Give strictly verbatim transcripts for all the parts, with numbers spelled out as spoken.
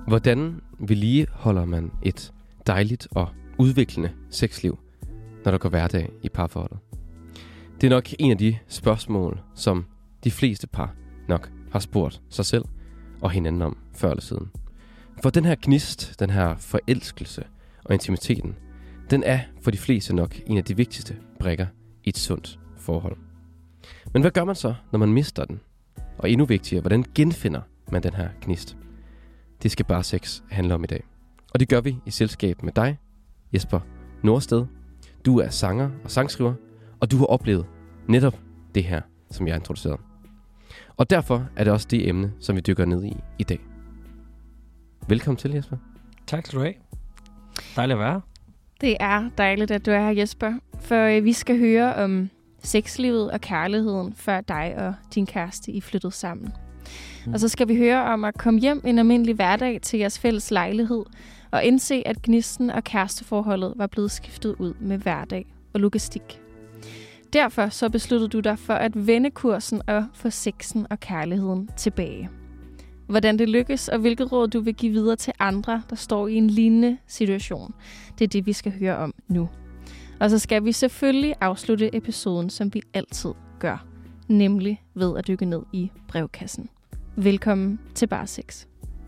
Hvordan vedligeholder man et dejligt og udviklende sexliv, når der går hverdag i parforholdet? Det er nok en af de spørgsmål, som de fleste par nok har spurgt sig selv og hinanden om før eller siden. For den her gnist, den her forelskelse og intimiteten, den er for de fleste nok en af de vigtigste brikker i et sundt forhold. Men hvad gør man så, når man mister den? Og endnu vigtigere, hvordan genfinder man den her gnist? Det skal Bare Sex handle om i dag. Og det gør vi i selskab med dig, Jesper Nordsted. Du er sanger og sangskriver, og du har oplevet netop det her, som jeg har introduceret. Og derfor er det også det emne, som vi dykker ned i i dag. Velkommen til, Jesper. Tak skal du have. Dejligt at være her. Det er dejligt, at du er her, Jesper. For øh, vi skal høre om sexlivet og kærligheden, før dig og din kæreste I flyttede sammen. Mm. Og så skal vi høre om at komme hjem en almindelig hverdag til jeres fælles lejlighed, og indse, at gnisten og kæresteforholdet var blevet skiftet ud med hverdag og logistik. Derfor så besluttede du dig for at vende kursen og få sexen og kærligheden tilbage. Hvordan det lykkes, og hvilket råd du vil give videre til andre, der står i en lignende situation. Det er det, vi skal høre om nu. Og så skal vi selvfølgelig afslutte episoden, som vi altid gør. Nemlig ved at dykke ned i brevkassen. Velkommen til Bare Sex.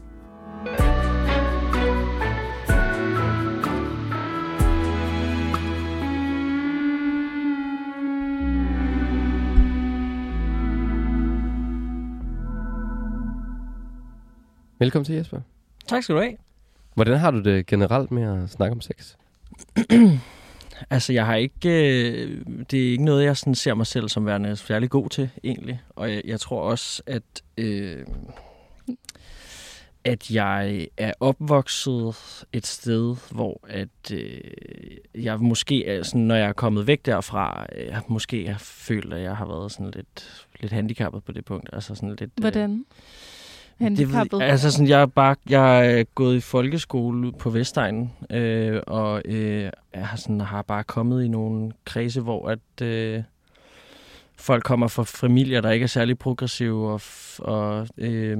Velkommen til, Jesper. Tak skal du have. Hvordan har du det generelt med at snakke om sex? Altså, jeg har ikke... Øh, det er ikke noget, jeg sådan ser mig selv som værende særlig god til, egentlig. Og jeg, jeg tror også, at... Øh, at jeg er opvokset et sted, hvor at øh, jeg måske, er sådan, når jeg er kommet væk derfra, jeg måske har følt, at jeg har været sådan lidt, lidt handicappet på det punkt. Altså sådan lidt... Hvordan? Øh, Handicappet? Det, altså sådan, jeg er bare, jeg er gået i folkeskole på Vestegnen, øh, og øh, jeg har, sådan, har bare kommet i nogle kredse, hvor at øh, folk kommer fra familier, der ikke er særlig progressive, og, og øh,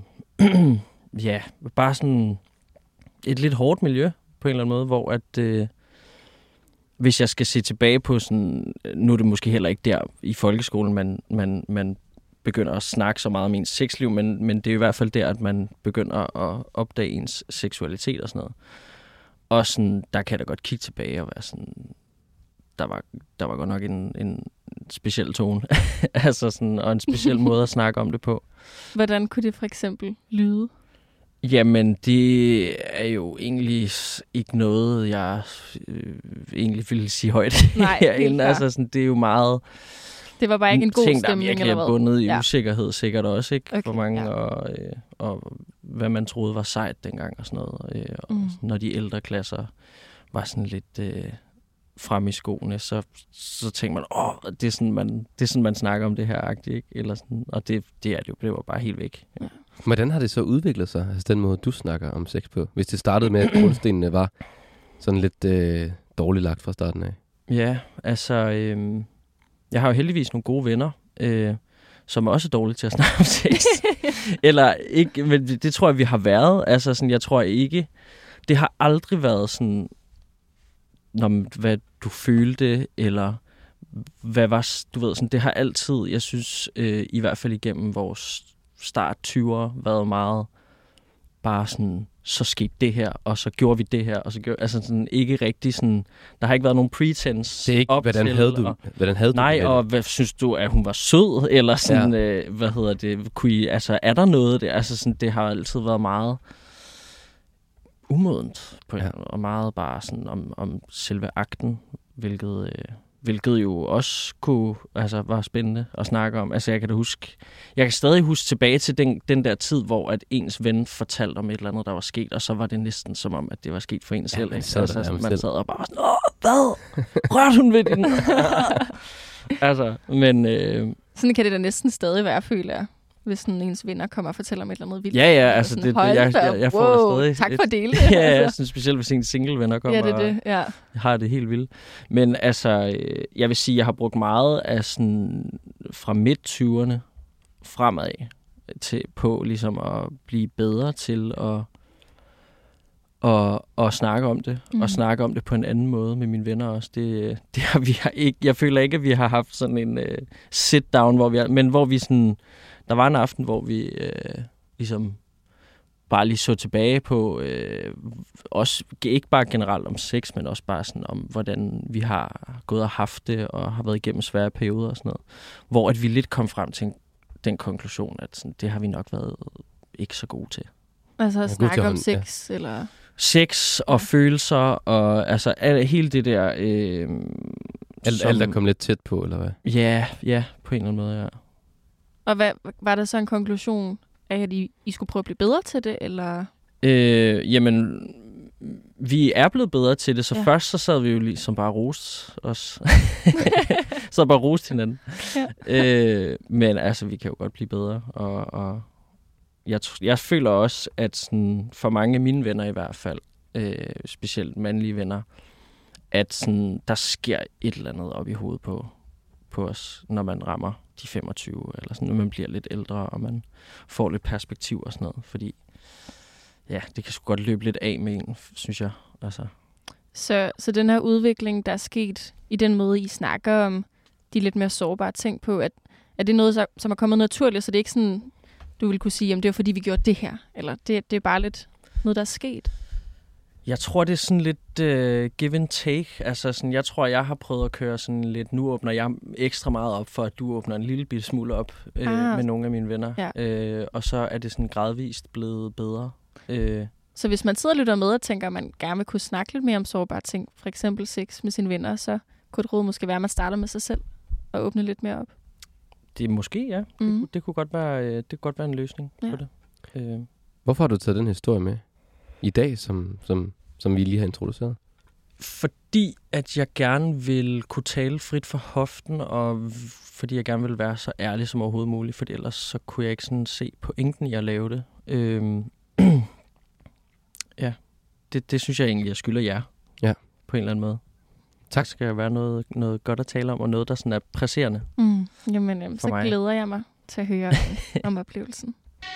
ja, bare sådan et lidt hårdt miljø på en eller anden måde, hvor at øh, hvis jeg skal se tilbage på sådan, nu er det måske heller ikke der i folkeskolen, man, man, man begynder at snakke så meget om ens sexliv, men, men det er i hvert fald der, at man begynder at opdage ens seksualitet og sådan noget. Og sådan, der kan jeg da godt kigge tilbage og være sådan, der var, der var godt nok en, en speciel tone, altså sådan, og en speciel måde at snakke om det på. Hvordan kunne det for eksempel lyde? Jamen, det er jo egentlig ikke noget, jeg øh, egentlig ville sige højt herinde. Altså, sådan, det er jo meget... Det var bare ikke en god ting, stemning, der eller hvad? er bundet i ja. usikkerhed sikkert også, ikke? Okay, for mange, ja. og, øh, og hvad man troede var sejt dengang og sådan noget. Øh, og Mm. når de ældre klasser var sådan lidt øh, frem i skoene, så, så tænkte man, åh, det er sådan, man, det er sådan, man snakker om det her, agtigt, ikke? Eller sådan, og det, det er det jo, det var bare helt væk. Ja. Hvordan har det så udviklet sig, altså den måde, du snakker om sex på? Hvis det startede med, at grundstenene var sådan lidt øh, dårligt lagt fra starten af. Ja, altså... Øh, Jeg har jo heldigvis nogle gode venner, øh, som er også dårlige til at snakke om sex. Eller ikke, men det, det tror jeg, vi har været. Altså sådan, jeg tror ikke, det har aldrig været sådan, når, hvad du følte, eller hvad var, du ved, sådan, det har altid, jeg synes, øh, i hvert fald igennem vores start tyverne, været meget bare sådan, så skete det her, og så gjorde vi det her, og så gjorde, altså sådan ikke rigtig sådan, der har ikke været nogen pretense. Det er ikke, op hvordan til, havde du, og, hvordan havde nej, du og hvad synes du, at hun var sød, eller sådan, ja. øh, hvad hedder det, kunne I, altså er der noget der, altså sådan, det har altid været meget umodent, på, ja. og meget bare sådan om, om selve akten, hvilket... Øh, Hvilket jo også kunne, altså, var spændende at snakke om. Altså, jeg kan da huske, jeg kan stadig huske tilbage til den, den der tid, hvor at ens ven fortalte om et eller andet, der var sket, og så var det næsten som om, at det var sket for en selv. Ja, ikke? sad altså, der, man selv. sad og bare sådan, åh, hvad? Rørte hun ved den? altså, men... Øh, Sådan kan det da næsten stadig være, føler jeg, hvis sådan ens venner kommer og fortæller om et eller andet vildt. Ja, ja, altså sådan, det, det jeg, jeg, jeg får wow, det stadig. Tak for at dele det. det. ja, altså. ja, sådan, specielt hvis en single venner kommer ja, det er det. Ja. og har det helt vildt. Men altså, jeg vil sige, jeg har brugt meget af sådan fra midt-tyverne fremad til, på ligesom at blive bedre til at og, og snakke om det, Mm. og snakke om det på en anden måde med mine venner også. Det, det har vi har ikke. Jeg føler ikke, at vi har haft sådan en uh, sit-down, hvor vi har, men hvor vi sådan, der var en aften, hvor vi uh, ligesom bare lige så tilbage på, uh, også ikke bare generelt om sex, men også bare sådan om, hvordan vi har gået og haft det, og har været igennem svære perioder og sådan noget. Hvor at vi lidt kom frem til den konklusion, at sådan, det har vi nok været ikke så gode til. Altså at Ja, snakke om hånd, sex, ja. Eller... Sex og Ja. følelser, og altså alt, hele det der... Øh, Alt, som, alt er kommet lidt tæt på, eller hvad? Ja, ja, på en eller anden måde, ja. Og hvad, var der så en konklusion af, at I, I skulle prøve at blive bedre til det, eller... Øh, jamen, vi er blevet bedre til det, så Ja. ja. først så sad vi jo ligesom bare og roste os. så bare og roste hinanden. Ja. Øh, men altså, vi kan jo godt blive bedre, og... og Jeg, tr- jeg føler også, at sådan, for mange af mine venner i hvert fald, øh, specielt mandlige venner, at sådan, der sker et eller andet op i hovedet på, på os, når man rammer de femogtyve, eller sådan, når man bliver lidt ældre, og man får lidt perspektiv og sådan noget. Fordi ja, det kan sgu godt løbe lidt af med en, synes jeg. Altså. Så, så den her udvikling, der er sket i den måde, I snakker om de lidt mere sårbare ting på, at, at det er noget, som er kommet naturligt, så det er ikke sådan... Du vil kunne sige, at det var fordi, vi gjorde det her. Eller det, det er bare lidt noget, der er sket. Jeg tror, det er sådan lidt uh, give and take. Altså, sådan, jeg tror, jeg har prøvet at køre sådan lidt, nu åbner jeg ekstra meget op, for at du åbner en lille bitte smule op øh, Ah. med nogle af mine venner. Ja. Øh, og så er det sådan gradvist blevet bedre. Øh, Så hvis man sidder og lytter med og tænker, at man gerne vil kunne snakke lidt mere om sårbare ting, for eksempel sex med sine venner, så kunne et råd måske være, at man starter med sig selv og åbner lidt mere op. det er måske, ja. Mm. Det, det, kunne godt være, øh, det kunne godt være en løsning Ja. på det. Øh. Hvorfor har du taget den historie med i dag, som, som, som vi lige har introduceret? Fordi at jeg gerne vil kunne tale frit for hoften, og v- fordi jeg gerne vil være så ærlig som overhovedet muligt, for ellers så kunne jeg ikke sådan se pointen i at lave det. Øhm, ja, det, det synes jeg egentlig, jeg skylder jer. Ja. På en eller anden måde. Tak. Der skal være noget, noget godt at tale om, og noget, der sådan er presserende. Mm. Jamen, jamen så mig. glæder jeg mig til at høre om, om oplevelsen.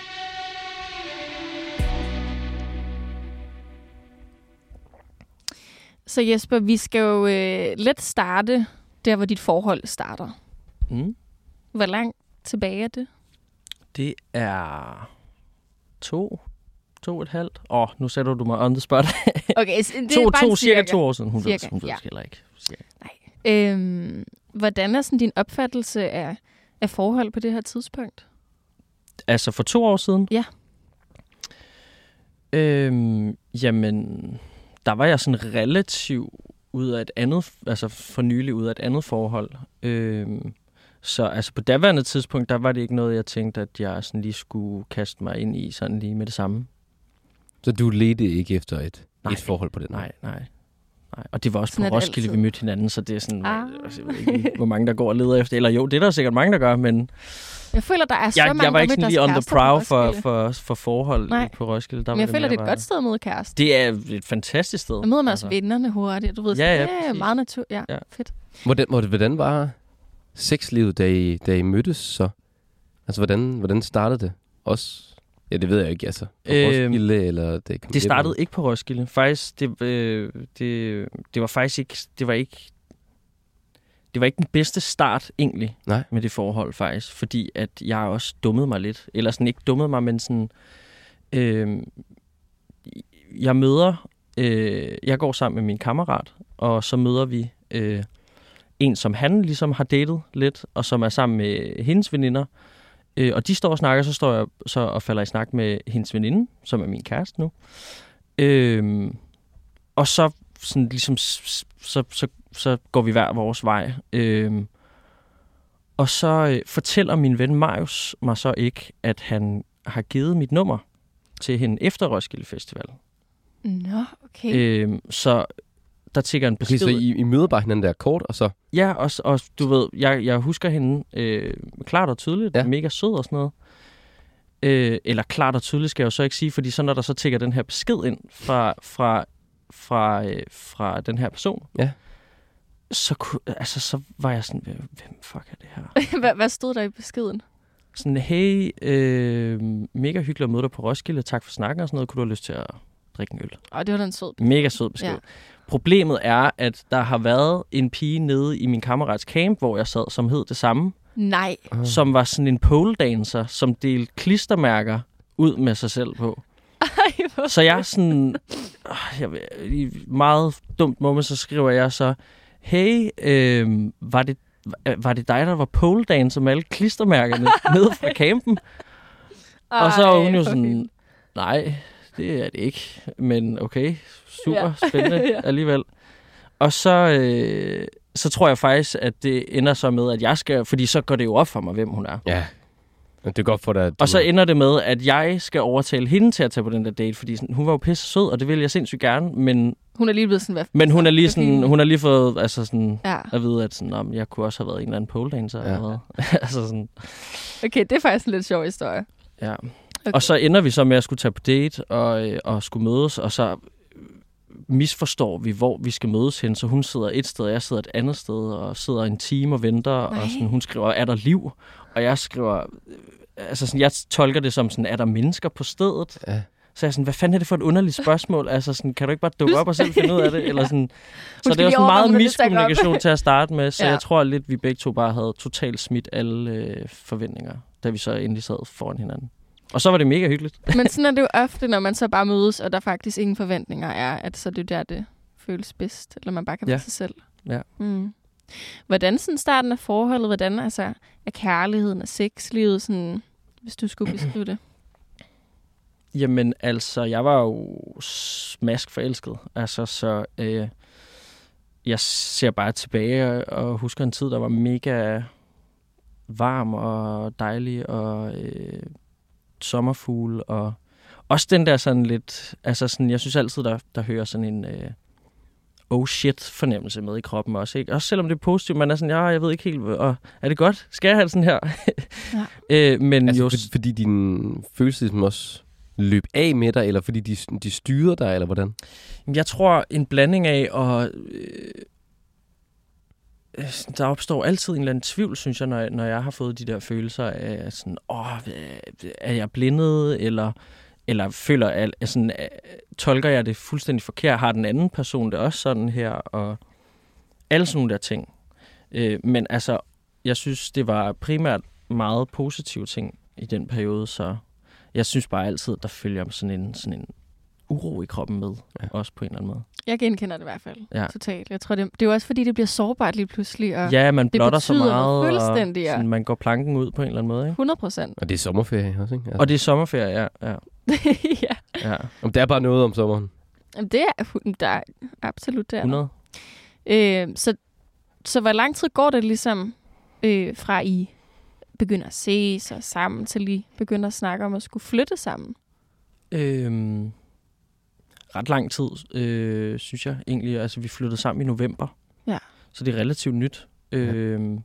Så Jesper, vi skal jo øh, let starte der, hvor dit forhold starter. Mm. Hvor langt tilbage er det? Det er to, to og et halvt. Åh, oh, nu sætter du mig on the spot. Okay, så det to, er bare to, en cirka to år siden. Hun Cirka, ved, hun ved ja. det heller ikke. Cirka. Øhm, hvordan er sådan din opfattelse af, af forhold på det her tidspunkt? Altså for to år siden? Ja. Øhm, jamen, der var jeg sådan relativt ud af et andet, altså for nylig ud af et andet forhold. Øhm, så altså på daværende tidspunkt, der var det ikke noget, jeg tænkte, at jeg sådan lige skulle kaste mig ind i sådan lige med det samme. Så du ledte ikke efter et, Nej. et forhold på den måde? Nej, nej. Nej. Og det var også Sådan er på det Roskilde, altid. vi mødte hinanden, så det er sådan, Ah. altså, jeg ved ikke, hvor mange der går og leder efter. Eller jo, det er der sikkert mange, der gør, men Jeg føler, der er så jeg, mange, jeg var der ikke mødte sådan lige deres on the kærester på prowl for, Roskilde. for, for forhold Nej. på Roskilde. Der Men var jeg føler, det er mere et godt sted at møde kæreste. Det er et fantastisk sted. Jeg møder man også vennerne hurtigt. Du ved, Ja, ja, sådan, ja, præcis. meget natur. Ja, Ja. fedt. Hvordan, hvordan, hvordan var sexlivet, da I, da I mødtes så? Altså, hvordan, hvordan startede det? Også, ja, det ved jeg ikke, altså. På Øhm, Roskilde, eller det kom Det hjem? startede ikke på Roskilde. Faktisk, det, øh, det, det var faktisk ikke, det var ikke, det var ikke den bedste start egentlig Nej. med det forhold faktisk, fordi at jeg også dummede mig lidt. Eller sådan ikke dummede mig, men sådan, øh, jeg møder, øh, jeg går sammen med min kammerat, og så møder vi øh, en, som han ligesom har datet lidt, og som er sammen med hendes veninder. Øh, og de står og snakker, så står jeg så og falder i snak med hendes veninde, som er min kæreste nu. Øh, og så sådan ligesom, s- så, så, så går vi hver vores vej. Øh, og så øh, fortæller min ven Marius mig så ikke, at han har givet mit nummer til hende efter Roskilde Festival. Nå, okay. Øh, så der tigger en Okay, besked. så I, I møder bare hinanden der kort, og så... Ja, og, og du ved, jeg, jeg husker hende øh, klart og tydeligt, Ja. ja. Mega sød og sådan noget. Øh, eller klart og tydeligt skal jeg jo så ikke sige, fordi så når der så tigger den her besked ind fra, fra, fra, øh, fra den her person, Ja. så, kunne, altså, så var jeg sådan, hvem hvem fuck er det her? hvad, hvad stod der i beskeden? Sådan, hey, øh, mega hyggeligt at møde dig på Roskilde, tak for snakken og sådan noget, kunne du have lyst til at drikke en øl. Og det var da en sød besked. Mega sød besked. Ja. Problemet er, at der har været en pige nede i min kammerats camp, hvor jeg sad, som hed det samme. Nej. Uh. Som var sådan en pole dancer, som delte klistermærker ud med sig selv på. Ej, så jeg er sådan... Jeg, I meget dumt moment, så skriver jeg så, hey, øh, var, det, var det dig, der var pole dancer med alle klistermærkerne nede fra campen? Ej, og så var hun jo sådan, nej, det er det ikke, men okay, super ja. spændende ja. alligevel. Og så, øh, så tror jeg faktisk, at det ender så med, at jeg skal, fordi så går det jo op for mig, hvem hun er. Ja, det er godt for dig. Du... Og så ender det med, at jeg skal overtale hende til at tage på den der date, fordi sådan, hun var jo pisse sød, og det ville jeg sindssygt gerne, men... Hun er lige blevet sådan, hvad? Men hun er lige sådan, hun har lige fået, altså sådan, ja. at vide, at sådan, om jeg kunne også have været en eller anden pole dancer ja. eller hvad. altså sådan. Okay, det er faktisk en lidt sjov historie. Ja. Okay. Og så ender vi så med at skulle tage på date og, og skulle mødes, og så misforstår vi, hvor vi skal mødes hen. Så hun sidder et sted, og jeg sidder et andet sted, og sidder en time og venter, Nej. og sådan, hun skriver, er der liv? Og jeg skriver, altså sådan, jeg tolker det som sådan, er der mennesker på stedet? Ja. Så jeg er sådan, hvad fanden er det for et underligt spørgsmål? Altså sådan, kan du ikke bare dukke op og selv finde ud af det? ja. Eller sådan, så det er jo sådan meget miskommunikation til at starte med, så ja. jeg tror lidt, vi begge to bare havde totalt smidt alle øh, forventninger, da vi så endelig sad foran hinanden. Og så var det mega hyggeligt. Men sådan er det jo ofte, når man så bare mødes, og der faktisk ingen forventninger er, at så er det der, det føles bedst, eller man bare kan være ja. sig selv. Ja. Mm. Hvordan sådan starten af forholdet, hvordan altså er kærligheden og sexlivet, sådan, hvis du skulle beskrive det? Jamen altså, jeg var jo smask forelsket. Altså, så øh, jeg ser bare tilbage og husker en tid, der var mega varm og dejlig og øh, sommerfugle. Og også den der sådan lidt, altså sådan, jeg synes altid, der, der hører sådan en øh, oh shit fornemmelse med i kroppen også. Ikke? Også selvom det er positivt, man er sådan, ja, jeg ved ikke helt, og er det godt? Skal jeg have det sådan her? Ja. øh, men altså, jo, for, fordi din følelse også løb af med dig, eller fordi de, de styrer dig, eller hvordan? Jeg tror, en blanding af, og øh, der opstår altid en eller anden tvivl, synes jeg, når jeg, når jeg har fået de der følelser af sådan, åh, er jeg blindet, eller, eller føler, at, sådan, tolker jeg det fuldstændig forkert, har den anden person det også sådan her, og alle sådan nogle der ting. Øh, men altså, jeg synes, det var primært meget positive ting i den periode, så jeg synes bare altid, der følger sådan en, sådan en uro i kroppen med, ja. Også på en eller anden måde. Jeg genkender det i hvert fald, ja. Totalt. Jeg tror, det, det er jo også, fordi det bliver sårbart lige pludselig, og ja, man blotter så meget, og sådan, man går planken ud på en eller anden måde. Ikke? hundrede procent. Og det er sommerferie også, ikke? Altså. Og det er sommerferie, ja. ja. ja. ja. Om der er bare noget om sommeren. Det er, der er absolut der. hundrede Øh, så, så hvor lang tid går det ligesom øh, fra I begynder at se sig sammen, til I begynder at snakke om at skulle flytte sammen? Øhm, ret lang tid, øh, synes jeg egentlig. Altså, vi flyttede sammen i november. Ja. Så det er relativt nyt. Ja. Øhm,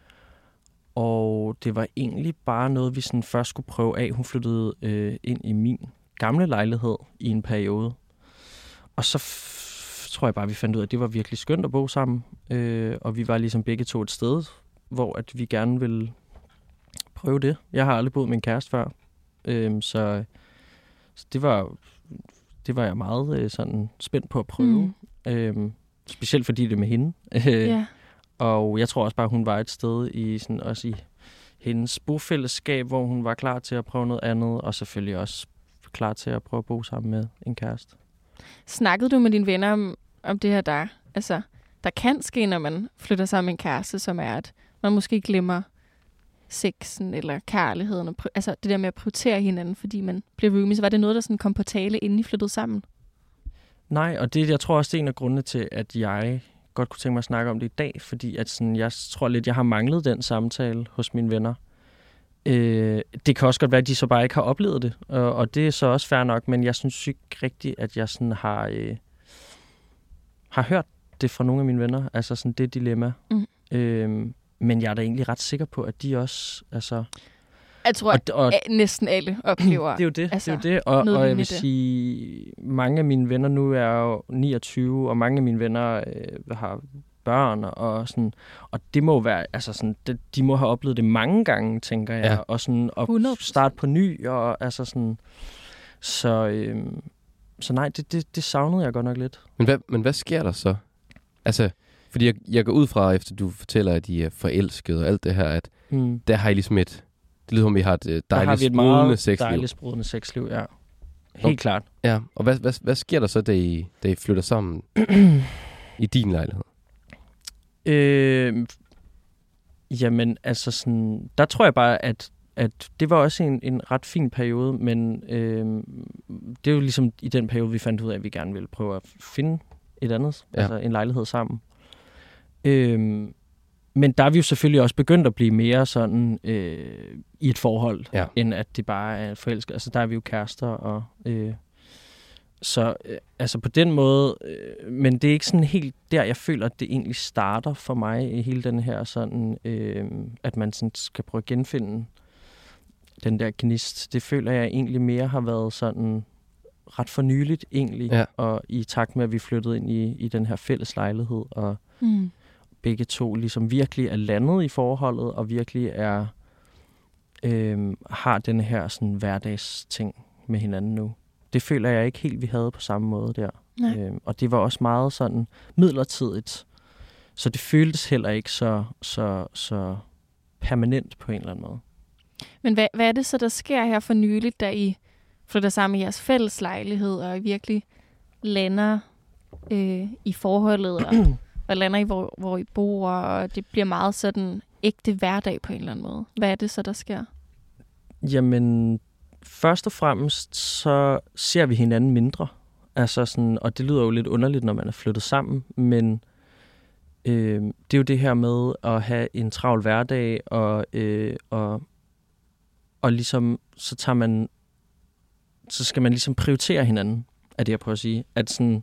og det var egentlig bare noget, vi sådan først skulle prøve af. Hun flyttede øh, ind i min gamle lejlighed i en periode. Og så f- tror jeg bare, vi fandt ud af, at det var virkelig skønt at bo sammen. Øh, og vi var ligesom begge to et sted, hvor at vi gerne ville prøve det. Jeg har aldrig boet med en kæreste før. Øhm, så, så det var det var jeg meget øh, sådan spændt på at prøve. Mm. Øhm, specielt fordi det er med hende. Yeah. Og jeg tror også bare, hun var et sted i sådan også i hendes bofællesskab, hvor hun var klar til at prøve noget andet, og selvfølgelig også klar til at prøve at bo sammen med en kæreste. Snakkede du med dine venner om, om det her, der, altså, der kan ske, når man flytter sammen med en kæreste, som er, at man måske glemmer sexen eller kærligheden, og pr- altså det der med at prioritere hinanden, fordi man bliver roomies. Var det noget, der sådan kom på tale, inden I flyttede sammen? Nej, og det jeg tror også, det er en af grundene til, at jeg godt kunne tænke mig at snakke om det i dag, fordi at sådan, jeg tror lidt, jeg har manglet den samtale hos mine venner. Øh, det kan også godt være, at de så bare ikke har oplevet det, og, og det er så også fair nok, men jeg synes ikke rigtigt, at jeg sådan har, øh, har hørt det fra nogle af mine venner, altså sådan det dilemma. Mm. Øh, men jeg er da egentlig ret sikker på, at de også, altså... Jeg tror, og, og, at næsten alle oplever... det er jo det, altså, det er jo det. Og, og jeg vil sige, mange af mine venner nu er jo niogtyve, og mange af mine venner øh, har børn, og sådan... Og det må være, altså sådan, det, de må have oplevet det mange gange, tænker jeg, ja. og sådan at starte på ny, og altså sådan... Så... Øh, så nej, det, det, det savnede jeg godt nok lidt. Men hvad, men hvad sker der så? Altså, fordi jeg, jeg går ud fra, efter du fortæller, at I er forelskede og alt det her, at Mm. der har I ligesom et, det lyder som, I har et Der dejligt har vi et sprudende meget sexliv. dejligt sprudende sexliv, ja. Helt Okay. klart. Ja, og hvad, hvad, hvad sker der så, da I, da I flytter sammen i din lejlighed? Øh, jamen, altså sådan, der tror jeg bare, at, at det var også en, en ret fin periode, men øh, det er jo ligesom i den periode, vi fandt ud af, at vi gerne ville prøve at finde et andet, Ja. altså en lejlighed sammen. Øh, men der er vi jo selvfølgelig også begyndt at blive mere sådan øh, i et forhold, Ja. end at det bare er forelsket. Altså der er vi jo kærester, og øh, så øh, altså på den måde, øh, men det er ikke sådan helt der, jeg føler, at det egentlig starter for mig i hele den her sådan, øh, at man sådan skal prøve at genfinde den der gnist. Det føler jeg egentlig mere har været sådan ret for nyligt egentlig, Ja. og i takt med, at vi flyttede ind i, i den her fælles lejlighed, og Mm. begge to ligesom virkelig er landet i forholdet, og virkelig er øh, har den her sådan hverdagsting med hinanden nu. Det føler jeg ikke helt, vi havde på samme måde der. Nej. Øh, og det var også meget sådan midlertidigt. Så det føltes heller ikke så, så, så permanent på en eller anden måde. Men hvad, hvad er det så, der sker her for nyligt, da I flytter sammen i jeres fælles lejlighed, og I virkelig lander øh, i forholdet, og, og lander i, hvor, hvor I bor, og det bliver meget sådan ægte hverdag på en eller anden måde? Hvad er det så, der sker? Jamen, først og fremmest, så ser vi hinanden mindre. Altså sådan, og det lyder jo lidt underligt, når man er flyttet sammen, men øh, det er jo det her med at have en travl hverdag, og, øh, og, og ligesom, så tager man, så skal man ligesom prioritere hinanden, er det, jeg prøver at sige. At sådan,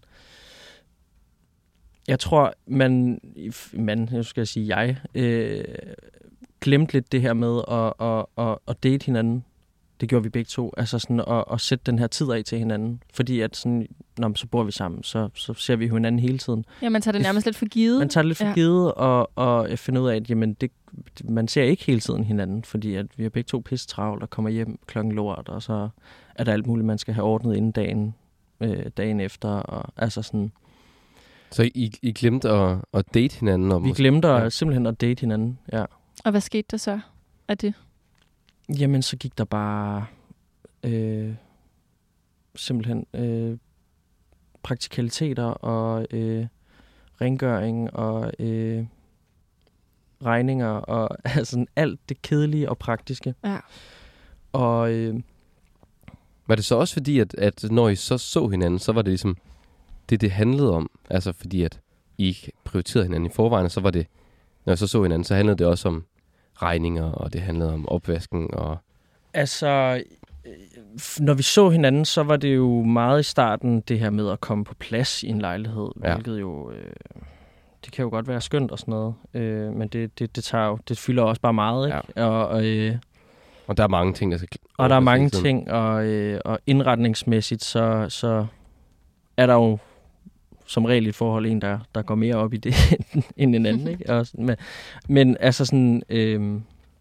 jeg tror, man, man, nu skal jeg sige jeg, øh, glemte lidt det her med at, at, at, at date hinanden. Det gjorde vi begge to. Altså sådan at, at sætte den her tid af til hinanden. Fordi at sådan, når så bor vi sammen, så, så ser vi hinanden hele tiden. Ja, man tager det nærmest lidt for givet. Man tager det lidt for Ja. givet, og, og jeg finder ud af, at jamen, det, man ser ikke hele tiden hinanden, fordi at vi er begge to pisse travlt og kommer hjem klokken lort, og så er der alt muligt, man skal have ordnet inden dagen, øh, dagen efter. Og, altså sådan, Så I, I glemte at, at date hinanden? Og vi måske- glemte ja. ja. simpelthen at date hinanden, ja. Og hvad skete der så af det? Jamen, så gik der bare øh, simpelthen øh, praktikaliteter og øh, rengøring og øh, regninger og altså alt det kedelige og praktiske. Ja. Og øh, Var det så også fordi, at, at når I så så hinanden, så var det ligesom det, det handlede om? Altså fordi, at I ikke prioriterede hinanden i forvejen, og så var det, når I så så hinanden, så handlede det også om regninger, og det handlede om opvasken, og altså, øh, når vi så hinanden, så var det jo meget i starten det her med at komme på plads i en lejlighed, Ja. hvilket jo, øh, det kan jo godt være skønt og sådan noget, øh, men det, det, det, tager jo, det fylder også bare meget, ikke? Ja. Og, og, øh, og der er mange ting, der skal og der er ordnes mange hele tiden. ting, og, øh, og indretningsmæssigt, så, så er der jo som regel i et forhold en, der, der går mere op i det end en anden, ikke? Og, men, men altså sådan, øh,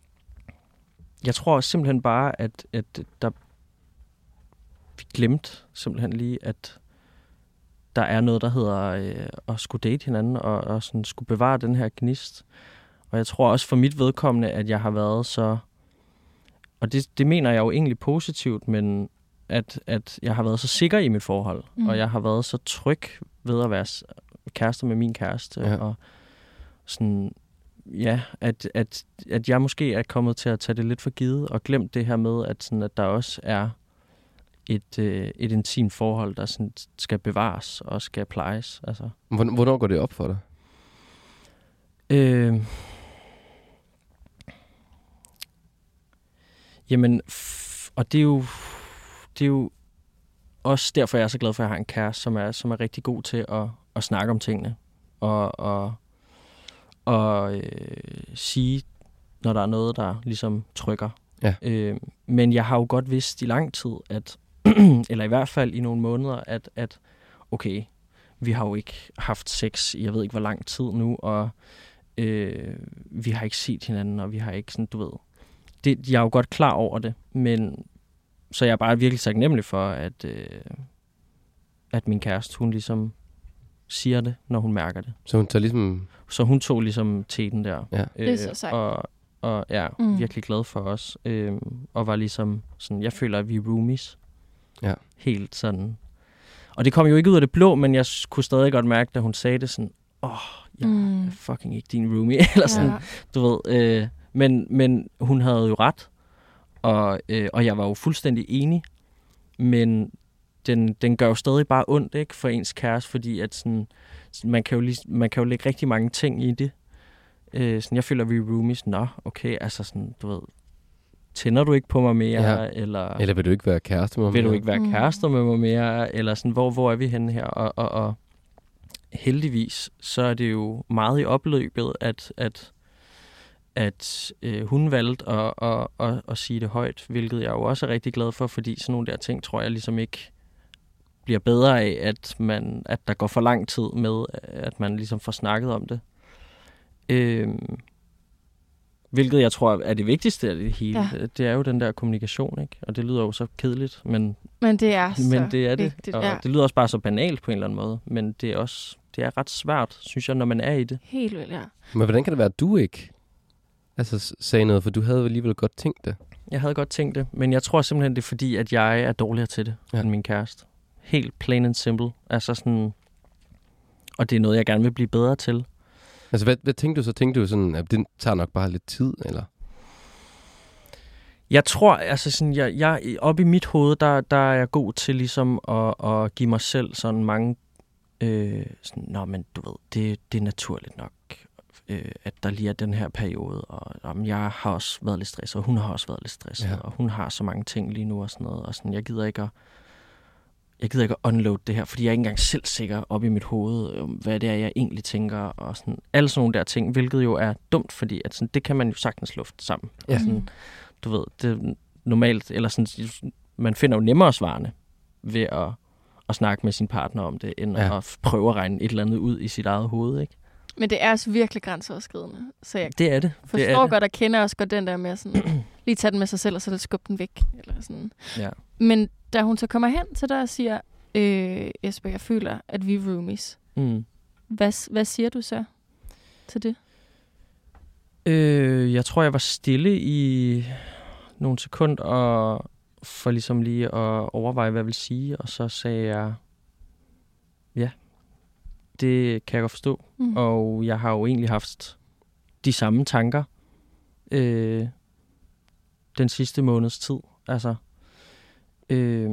jeg tror simpelthen bare, at, at der, vi glemte simpelthen lige, at der er noget, der hedder øh, at skulle date hinanden, og, og sådan skulle bevare den her gnist. Og jeg tror også for mit vedkommende, at jeg har været så, og det, det mener jeg jo egentlig positivt, men at, at jeg har været så sikker i mit forhold, Mm. mm. og jeg har været så tryg ved at være s- kærester med min kæreste, Ja. ja. og sådan, ja, at, at, at jeg måske er kommet til at tage det lidt for givet, og glemt det her med, at, sådan, at der også er et, øh, et intimt forhold, der sådan skal bevares og skal plejes. Altså. Hvorn- Hvornår går det op for dig? Øh, jamen, f- og det er jo, det er jo også derfor, jeg er så glad for, at jeg har en kæreste, som er, som er rigtig god til at, at snakke om tingene. Og, og, og øh, sige, når der er noget, der ligesom trykker. Ja. Øh, men jeg har jo godt vidst i lang tid, at eller i hvert fald i nogle måneder, at, at okay, vi har jo ikke haft sex i jeg ved ikke hvor lang tid nu, og øh, vi har ikke set hinanden, og vi har ikke sådan, du ved. Det, jeg er jo godt klar over det, men så jeg er bare virkelig taknemmelig for, at, øh, at min kæreste, hun ligesom siger det, når hun mærker det. Så hun tager ligesom... Så hun tog ligesom teten der. Ja. Det er så sejt. Og, og er Mm. virkelig glad for os. Øh, og var ligesom sådan, jeg føler, at vi er roomies. Ja. Helt sådan. Og det kom jo ikke ud af det blå, men jeg kunne stadig godt mærke, da hun sagde det sådan, åh, oh, jeg Mm. er fucking ikke din roomie. Eller sådan, Ja. du ved. Øh, men, men hun havde jo ret. Og, øh, og jeg var jo fuldstændig enig. Men den, den gør jo stadig bare ondt, ikke, for ens kæreste, fordi at sådan, man, kan jo lige, man kan jo lægge rigtig mange ting i det. Øh, sådan, jeg føler, vi er roomies. Nå, okay, altså sådan, du ved, tænder du ikke på mig mere? Ja. Eller, Eller vil du ikke være kæreste med mig? vil du ikke være Mm. kærester med mig mere? Eller sådan, hvor, hvor er vi henne her? Og, og, og heldigvis, så er det jo meget i opløbet, at, at, at øh, hun valgte at, at, at, at sige det højt, hvilket jeg jo også er rigtig glad for, fordi sådan nogle der ting, tror jeg ligesom ikke bliver bedre af, at, man, at der går for lang tid med, at man ligesom får snakket om det. Øhm, hvilket jeg tror er det vigtigste af det hele. Ja. Det er jo den der kommunikation, ikke? Og det lyder jo så kedeligt, men, Men det er så men det er det. vigtigt. Og Ja. det lyder også bare så banalt på en eller anden måde, men det er også det er ret svært, synes jeg, når man er i det. Helt vildt, ja. Men hvordan kan det være, at du ikke altså, s- sagde noget? For du havde jo alligevel godt tænkt det. Jeg havde godt tænkt det, men jeg tror simpelthen, det er fordi, at jeg er dårligere til det Ja. ja. end min kæreste. Helt plain and simple. Altså sådan, og det er noget, jeg gerne vil blive bedre til. Altså, hvad, hvad tænkte du så? Tænkte du sådan, at det tager nok bare lidt tid, eller? Jeg tror, altså sådan, jeg, jeg, op i mit hoved, der, der er jeg god til ligesom at, at give mig selv sådan mange, øh, sådan, nå, men du ved, det, det er naturligt nok, øh, at der lige er den her periode, og jamen, jeg har også været lidt stresset, og hun har også været lidt stresset, Ja. ja. og hun har så mange ting lige nu og sådan noget, og sådan, jeg gider ikke at, jeg gider ikke at unload det her, fordi jeg er ikke engang selv sikker op i mit hoved, øh, hvad det er, jeg egentlig tænker, og sådan, alle sådan nogle der ting, hvilket jo er dumt, fordi at sådan, det kan man jo sagtens lufte sammen. Ja. Og sådan, du ved, det er normalt, eller sådan, man finder jo nemmere svarene ved at, at snakke med sin partner om det, end Ja. ja. at prøve at regne et eller andet ud i sit eget hoved, ikke? Men det er også virkelig grænseoverskridende. Så jeg Det er det. forstår det er det. godt og kender også godt den der med sådan, lige tage den med sig selv, og så skubbe den væk. Eller sådan. Ja. Men da hun så kommer hen til dig og siger, øh, Jesper, jeg føler, at vi er roomies. Mm. Hvad, hvad siger du så til det? Øh, jeg tror, jeg var stille i nogle sekunder, og for ligesom lige at overveje, hvad jeg vil sige, og så sagde jeg, ja, det kan jeg godt forstå. Mm. Og jeg har jo egentlig haft de samme tanker øh, den sidste måneds tid. Altså, øh,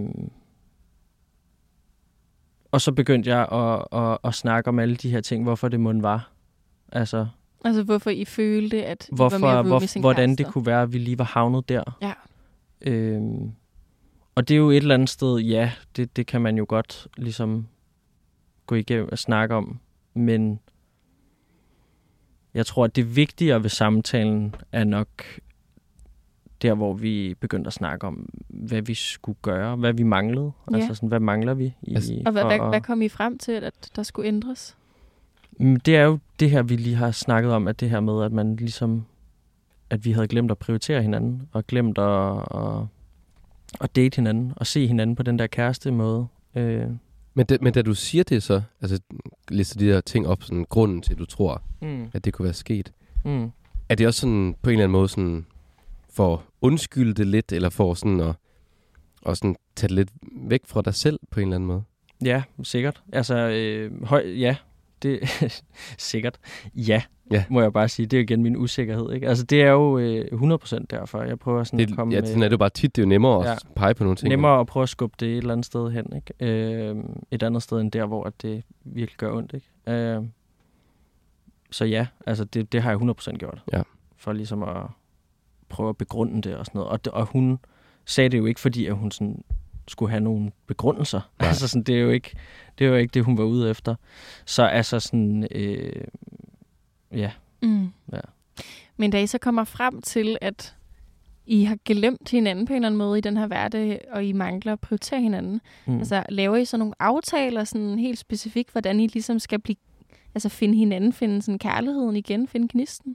og så begyndte jeg at, at, at snakke om alle de her ting, hvorfor det måtte var. Altså, Altså, hvorfor I følte, at I hvorfor, var mere hvor, roomies end hvordan det kærester? kunne være, at vi lige var havnet der. Ja. Øhm, og det er jo et eller andet sted, ja, det, det kan man jo godt ligesom gå igennem og snakke om. Men jeg tror, at det vigtigere ved samtalen er nok der, hvor vi begyndte at snakke om, hvad vi skulle gøre, hvad vi manglede. Ja. Altså sådan, hvad mangler vi? I, Altså- Og hvad, hvad, og- hvad kom I frem til, at der skulle ændres? Mm, Det er jo det her, vi lige har snakket om, at det her med, at man ligesom, at vi havde glemt at prioritere hinanden, og glemt at, at, at date hinanden, og se hinanden på den der kæreste måde. Øh, Men, da, men da du siger det så, altså lister de der ting op, sådan grunden til, at du tror, mm, at det kunne være sket, mm. er det også sådan på en eller anden måde sådan for at undskylde det lidt, eller for sådan at og sådan tage det lidt væk fra dig selv på en eller anden måde? Ja, sikkert. Altså, øh, høj, ja, det sikkert. Ja, Ja. må jeg bare sige. Det er jo igen min usikkerhed, ikke? Altså, det er jo øh, hundrede procent derfor. Jeg prøver sådan Det, at komme ja, med- sådan er det jo bare tit, det er jo nemmere at Ja. pege på nogle ting. nemmere at prøve at skubbe det et eller andet sted hen, ikke? Øh, et andet sted end der, hvor at det virkelig gør ondt, ikke? Øh, så ja, altså det, det har jeg hundrede procent gjort. Ja. For ligesom at prøve at begrunde det og sådan noget. Og, det, og hun sagde det jo ikke, fordi at hun sådan skulle have nogle begrundelser. Nej. Altså sådan, det er jo ikke det, er jo ikke det hun var ude efter. Så altså sådan, øh, ja. Mm. Ja. Men da I så kommer frem til, at I har glemt hinanden på en eller anden måde i den her hverdag, og I mangler at prioritere hinanden, Mm. altså laver I så nogle aftaler sådan helt specifikt, hvordan I ligesom skal blive, altså finde hinanden, finde sådan kærligheden igen, finde gnisten?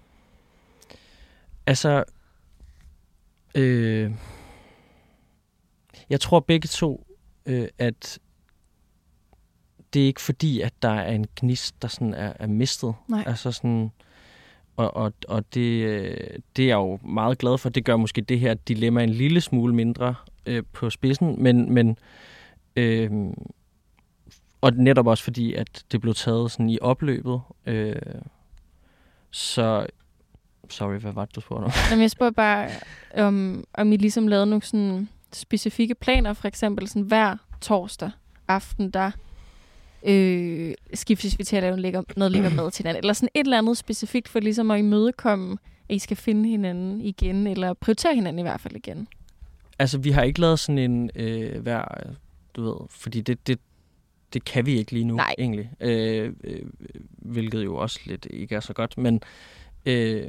Altså, øh, jeg tror begge to, øh, at det er ikke fordi, at der er en gnist, der sådan er, er mistet. Nej. Altså sådan, og, og, og det, det er jeg jo meget glad for. Det gør måske det her dilemma en lille smule mindre øh, på spidsen, men, men øh, og netop også fordi, at det blev taget sådan i opløbet. Øh, så, sorry, hvad var det, du spurgte om? Jamen, jeg spørger bare, om, om I ligesom lavede nogle sådan specifikke planer, for eksempel sådan hver torsdag aften, der øh, skiftes vi til at lave lækker, noget lækker mad til hinanden, eller sådan et eller andet specifikt for ligesom at imødekomme, at I skal finde hinanden igen, eller prioritere hinanden i hvert fald igen. Altså, vi har ikke lavet sådan en øh, hver, du ved, fordi det, det, det kan vi ikke lige nu, Nej. egentlig. Øh, øh, hvilket jo også lidt ikke er så godt, men øh,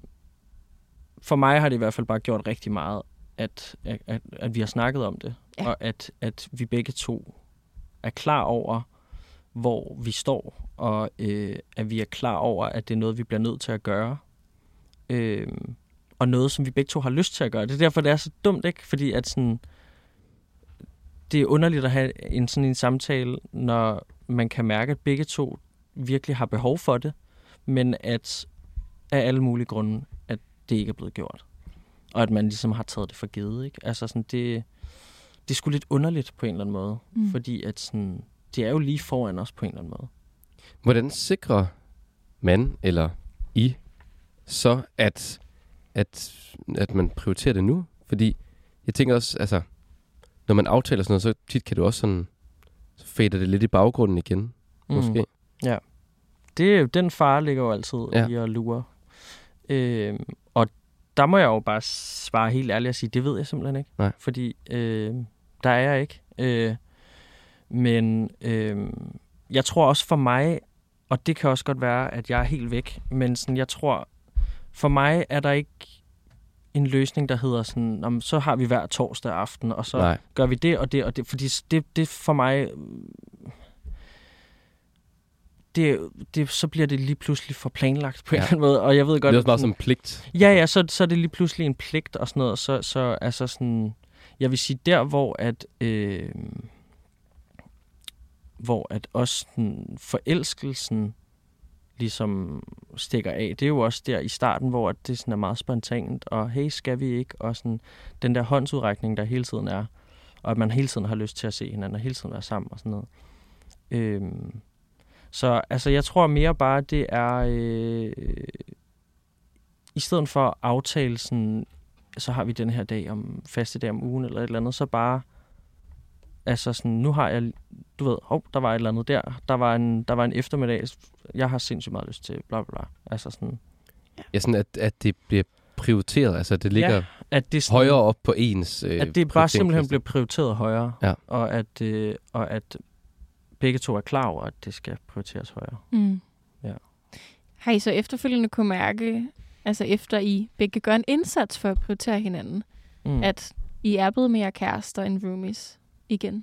for mig har det i hvert fald bare gjort rigtig meget, at, at, at vi har snakket om det, ja. og at, at vi begge to er klar over, hvor vi står, og øh, at vi er klar over, at det er noget, vi bliver nødt til at gøre. Øh, og noget, som vi begge to har lyst til at gøre. Det er derfor, det er så dumt, ikke? Fordi at sådan, det er underligt at have en sådan en samtale, når man kan mærke, at begge to virkelig har behov for det, men at af alle mulige grunde, at det ikke er blevet gjort. Og at man ligesom har taget det for givet, ikke? Altså sådan, det, det er sgu lidt underligt på en eller anden måde, mm. fordi at sådan, det er jo lige foran os på en eller anden måde. Hvordan sikrer man, eller I, så at, at, at man prioriterer det nu? Fordi jeg tænker også, altså, når man aftaler sådan noget, så tit kan det også sådan, så fader det lidt i baggrunden igen, mm. måske. Ja, det, den fare ligger jo altid ja. i at lure. Øh, og der må jeg jo bare svare helt ærligt og sige, det ved jeg simpelthen ikke. Nej. Fordi øh, der er jeg ikke. Øh, men øh, jeg tror også for mig, og det kan også godt være, at jeg er helt væk, men sådan, jeg tror, for mig er der ikke en løsning, der hedder sådan, om, så har vi hver torsdag aften, og så Nej. gør vi det og det og det. Fordi det, det for mig, det, det, så bliver det lige pludselig for planlagt på ja. en eller anden måde. Og jeg ved godt, det er også meget som en pligt. Ja, ja, så, så er det lige pludselig en pligt og sådan noget. Så, så altså sådan, jeg vil sige, der hvor at, øh, hvor at også den forelskelsen ligesom stikker af. Det er jo også der i starten, hvor det sådan er meget spontant, og hey, skal vi ikke? Og sådan den der håndsudrækning, der hele tiden er, og at man hele tiden har lyst til at se hinanden, og hele tiden være sammen og sådan noget. Øhm, så altså, jeg tror mere bare, det er øh, i stedet for at aftale sådan, så har vi den her dag om faste dag om ugen, eller et eller andet, så bare altså sådan, nu har jeg, du ved, hov, der var et eller andet der. Der var en, der var en eftermiddag, jeg har sindssygt meget lyst til, bla bla bla. Altså sådan. Ja, sådan at, at det bliver prioriteret, altså det ligger ja, at det sådan, højere op på ens øh, at det bare simpelthen bliver prioriteret højere, ja. og, at, øh, og at begge to er klar over, at det skal prioriteres højere. Mm. Ja. Har I så efterfølgende kunne mærke, altså efter I begge gør en indsats for at prioritere hinanden, mm. at I er blevet mere kærester end roomies igen?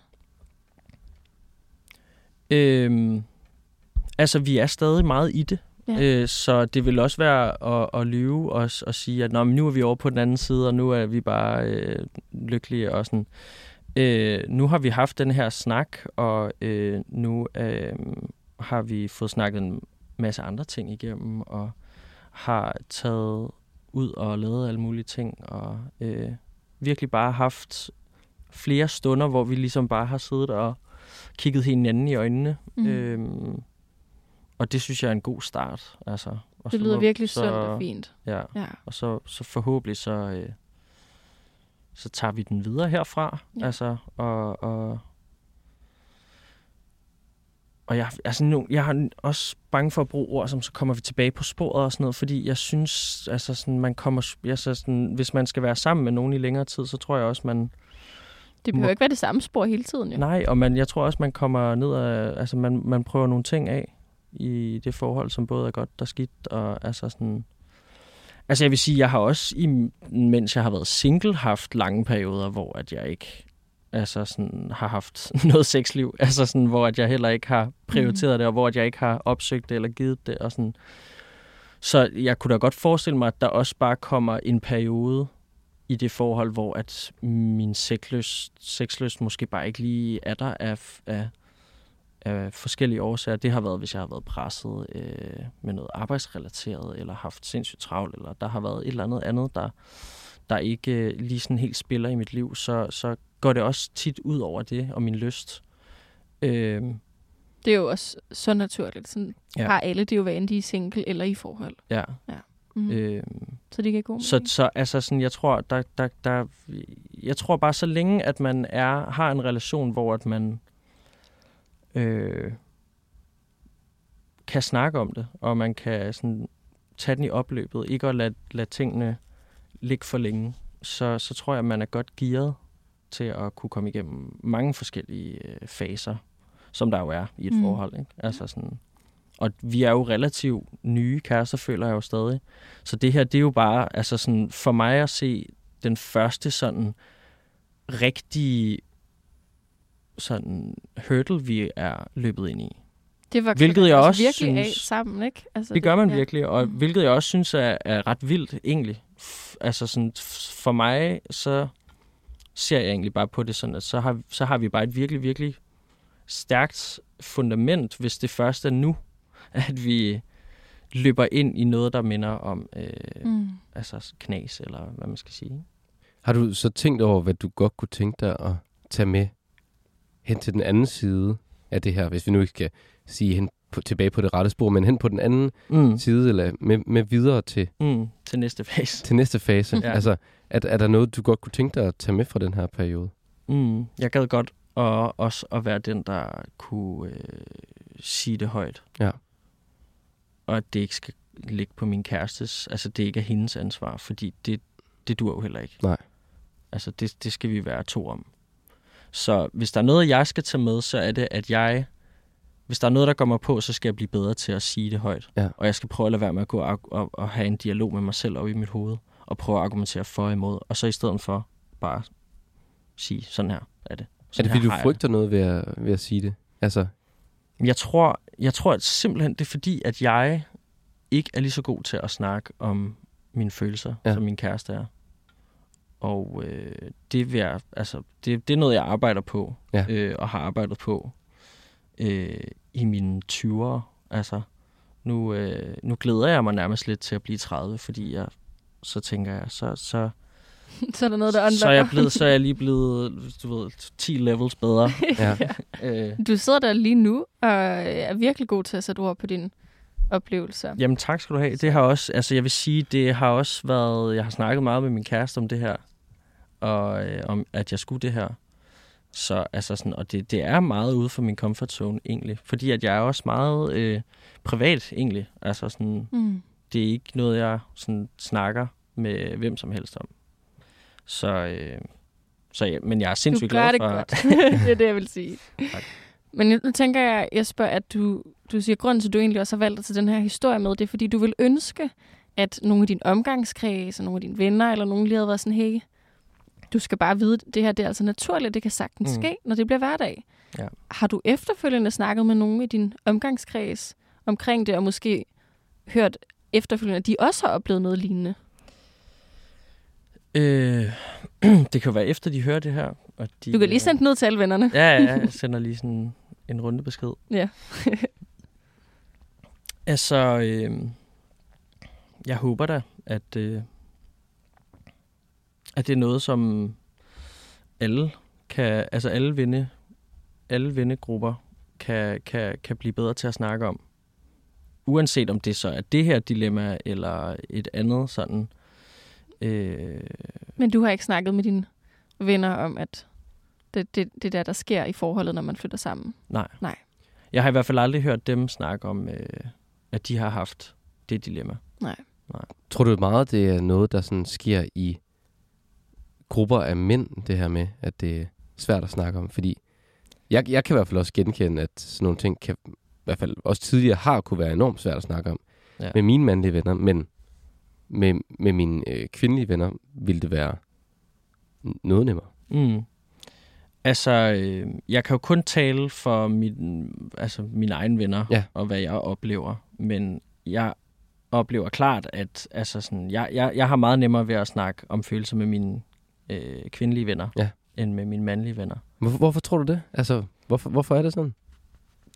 Øhm, altså, vi er stadig meget i det. Ja. Øh, så det vil også være at, at lyve os og sige, at Nå, men nu er vi over på den anden side, og nu er vi bare øh, lykkelige og sådan. Øh, nu har vi haft den her snak, og øh, nu øh, har vi fået snakket en masse andre ting igennem, og har taget ud og lavet alle mulige ting, og øh, virkelig bare haft flere stunder, hvor vi ligesom bare har siddet og kigget hinanden i øjnene. Mm. Øhm, og det synes jeg er en god start. Altså, og det så lyder må, virkelig så, sundt og fint. Ja, ja. og så, så forhåbentlig så, øh, så tager vi den videre herfra. Ja. Altså, og, og, og jeg, altså nu, jeg er også bange for at bruge ord, som så kommer vi tilbage på sporet og sådan noget, fordi jeg synes, altså sådan, man kommer, altså sådan, hvis man skal være sammen med nogen i længere tid, så tror jeg også, man det behøver må, ikke være det samme spor hele tiden, jo. Nej, og man, jeg tror også, man kommer ned af, altså man, man prøver nogle ting af i det forhold, som både er godt og skidt, og altså sådan. Altså jeg vil sige, jeg har også, i, mens jeg har været single, haft lange perioder, hvor at jeg ikke altså sådan, har haft noget sexliv, altså sådan, hvor at jeg heller ikke har prioriteret mm. det, og hvor at jeg ikke har opsøgt det eller givet det, og sådan. Så jeg kunne da godt forestille mig, at der også bare kommer en periode i det forhold, hvor at min sexlyst, sexlyst måske bare ikke lige er der af, af, af forskellige årsager. Det har været, hvis jeg har været presset øh, med noget arbejdsrelateret, eller haft sindssygt travlt, eller der har været et eller andet andet, der, der ikke øh, lige sådan helt spiller i mit liv, så, så går det også tit ud over det, og min lyst. Øh, Det er jo også så naturligt. Sådan Ja. har alle det jo, hvad end de er single eller i forhold. ja. Mm. Øh, Så det kan gå. så, så altså sådan, jeg tror, der, der, der, jeg tror bare, så længe, at man er, har en relation, hvor at man øh, kan snakke om det, og man kan sådan, tage den i opløbet, ikke at lade, lade tingene ligge for længe, så, så tror jeg, at man er godt gearet til at kunne komme igennem mange forskellige øh, faser, som der jo er i et Mm. mm. forhold. Ikke? Altså sådan, og vi er jo relativt nye kærester, føler jeg jo stadig. Så det her, det er jo bare, altså sådan, for mig at se den første sådan rigtige sådan hurdle, vi er løbet ind i. Det var Hvilket jeg altså også virkelig af synes- sammen, ikke? Altså, Det gør man ja. virkelig, og Mm. hvilket jeg også synes er, er ret vildt egentlig. F- altså sådan, f- for mig, så ser jeg egentlig bare på det sådan, at så har, så har vi bare et virkelig, virkelig stærkt fundament, hvis det først er nu, at vi løber ind i noget, der minder om øh, Mm. altså knas, eller hvad man skal sige. Har du så tænkt over, hvad du godt kunne tænke dig at tage med hen til den anden side af det her, hvis vi nu ikke skal sige hen på, tilbage på det rette spor, men hen på den anden Mm. side, eller med, med videre til, Mm. Til næste fase. til næste fase? Ja. Altså, er, er der noget, du godt kunne tænke dig at tage med fra den her periode? Mm. Jeg gad godt og også at være den, der kunne øh, sige det højt. Ja. Og at det ikke skal ligge på min kærestes, altså det ikke er hendes ansvar, fordi det, det dur jo heller ikke. Nej. Altså det, det skal vi være to om. Så hvis der er noget, jeg skal tage med, så er det, at jeg, hvis der er noget, der går mig på, så skal jeg blive bedre til at sige det højt. Ja. Og jeg skal prøve at lade være med at gå og, og, og have en dialog med mig selv op i mit hoved, og prøve at argumentere for og imod, og så i stedet for bare sige, sådan her er det. Er Sådan det, fordi her du har jeg frygter noget ved at, ved at sige det? Altså, Jeg tror, jeg tror at simpelthen, det er fordi, at jeg ikke er lige så god til at snakke om mine følelser, Ja. ja. som min kæreste er. Og øh, det, vil jeg, altså, det, det er noget, jeg arbejder på, Ja. øh, og har arbejdet på øh, i mine tyvere. Altså, nu, øh, nu glæder jeg mig nærmest lidt til at blive tredive, fordi jeg, så tænker jeg, så, så, Så er der noget, der så, er jeg unlocker. blevet, så er jeg lige blevet, du ved, ti levels bedre. ja. øh, Du sidder der lige nu og er virkelig god til at sætte ord på dine oplevelser. Jamen tak skal du have. Det har også, altså jeg vil sige, det har også været, jeg har snakket meget med min kæreste om det her, og øh, om at jeg skulle det her. Så altså sådan, og det, det er meget ude for min comfort zone egentlig, fordi at jeg er også meget øh, privat egentlig. Altså sådan, Mm. det er ikke noget, jeg sådan snakker med hvem som helst om. Så, øh, så ja, men jeg er Du sindssygt gør glad det for... godt. Det er det, jeg vil sige. Tak. Men nu tænker jeg, Jesper, at du, du siger, at grunden til, at du egentlig også har valgt at tage den her historie med, det er, fordi du vil ønske, at nogle af dine omgangskreds, og nogle af dine venner, eller nogen lige havde været sådan, hey, du skal bare vide, at det her det er altså naturligt, det kan sagtens Mm. ske, når det bliver hverdag. Ja. Har du efterfølgende snakket med nogen i din omgangskreds omkring det, og måske hørt efterfølgende, at de også har oplevet noget lignende? Øh, det kan jo være efter, de hører det her. Og de, Du kan lige sende den ud til alle vennerne. Ja, ja, jeg sender lige sådan en runde besked. Ja. Altså, øh, jeg håber da, at, øh, at det er noget, som alle kan, altså alle venne, alle vennegrupper kan, kan, kan blive bedre til at snakke om. Uanset om det så er det her dilemma, eller et andet sådan. Øh, Men du har ikke snakket med dine venner om, at det, det, det der, der sker i forholdet, når man flytter sammen? nej. Nej. Jeg har i hvert fald aldrig hørt dem snakke om, øh, at de har haft det dilemma. Nej. Tror du meget, det er noget, der sådan sker i grupper af mænd, det her med, at det er svært at snakke om? Fordi jeg, jeg kan i hvert fald også genkende, at sådan nogle ting kan, i hvert fald også tidligere har kunne være enormt svært at snakke om Ja. med mine mandlige venner, men med, med mine øh, kvindelige venner ville det være n- noget nemmere. Mm. Altså, øh, jeg kan jo kun tale for min, altså, mine egne venner, Ja. og hvad jeg oplever. Men jeg oplever klart, at altså, sådan, jeg, jeg, jeg har meget nemmere ved at snakke om følelser med mine øh, kvindelige venner, Ja. end med mine mandlige venner. Hvorfor, hvorfor tror du det? Altså, hvorfor, hvorfor er det sådan?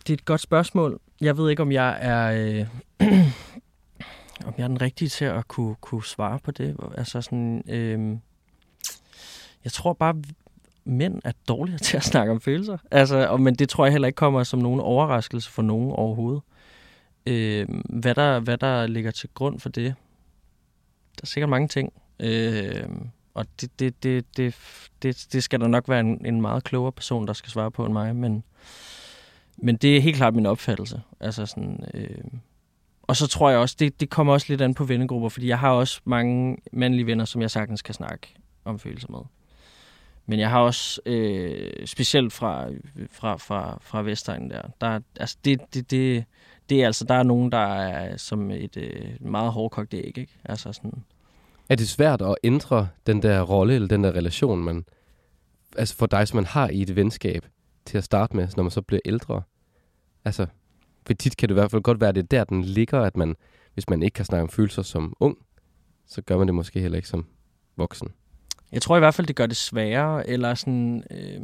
det er et godt spørgsmål. Jeg ved ikke, om jeg er... Øh, om jeg er den rigtige til at kunne, kunne svare på det. Altså sådan... Øh, jeg tror bare, mænd er dårligere til at snakke om følelser. Altså, og, men det tror jeg heller ikke kommer som nogen overraskelse for nogen overhovedet. Øh, hvad, der, hvad der ligger til grund for det? Der er sikkert mange ting. Øh, og det, det, det, det, det, det skal der nok være en, en meget klogere person, der skal svare på end mig. Men, men det er helt klart min opfattelse. Altså sådan, øh, og så tror jeg også, det, det kommer også lidt an på vennegrupper, fordi jeg har også mange mandlige venner, som jeg sagtens kan snakke om følelser med. Men jeg har også, øh, specielt fra, fra, fra, fra Vestegnen der, der altså det, det, det, det er altså, der er nogen, der er som et øh, meget hårdkogt æg, ikke? Altså sådan. Er det svært at ændre den der rolle, eller den der relation, man, altså for dig, som man har i et venskab, til at starte med, når man så bliver ældre? Altså, for tit kan det i hvert fald godt være, at det er der, den ligger, at man, hvis man ikke kan snakke om følelser som ung, så gør man det måske heller ikke som voksen. Jeg tror i hvert fald, det gør det sværere, eller sådan... Øh,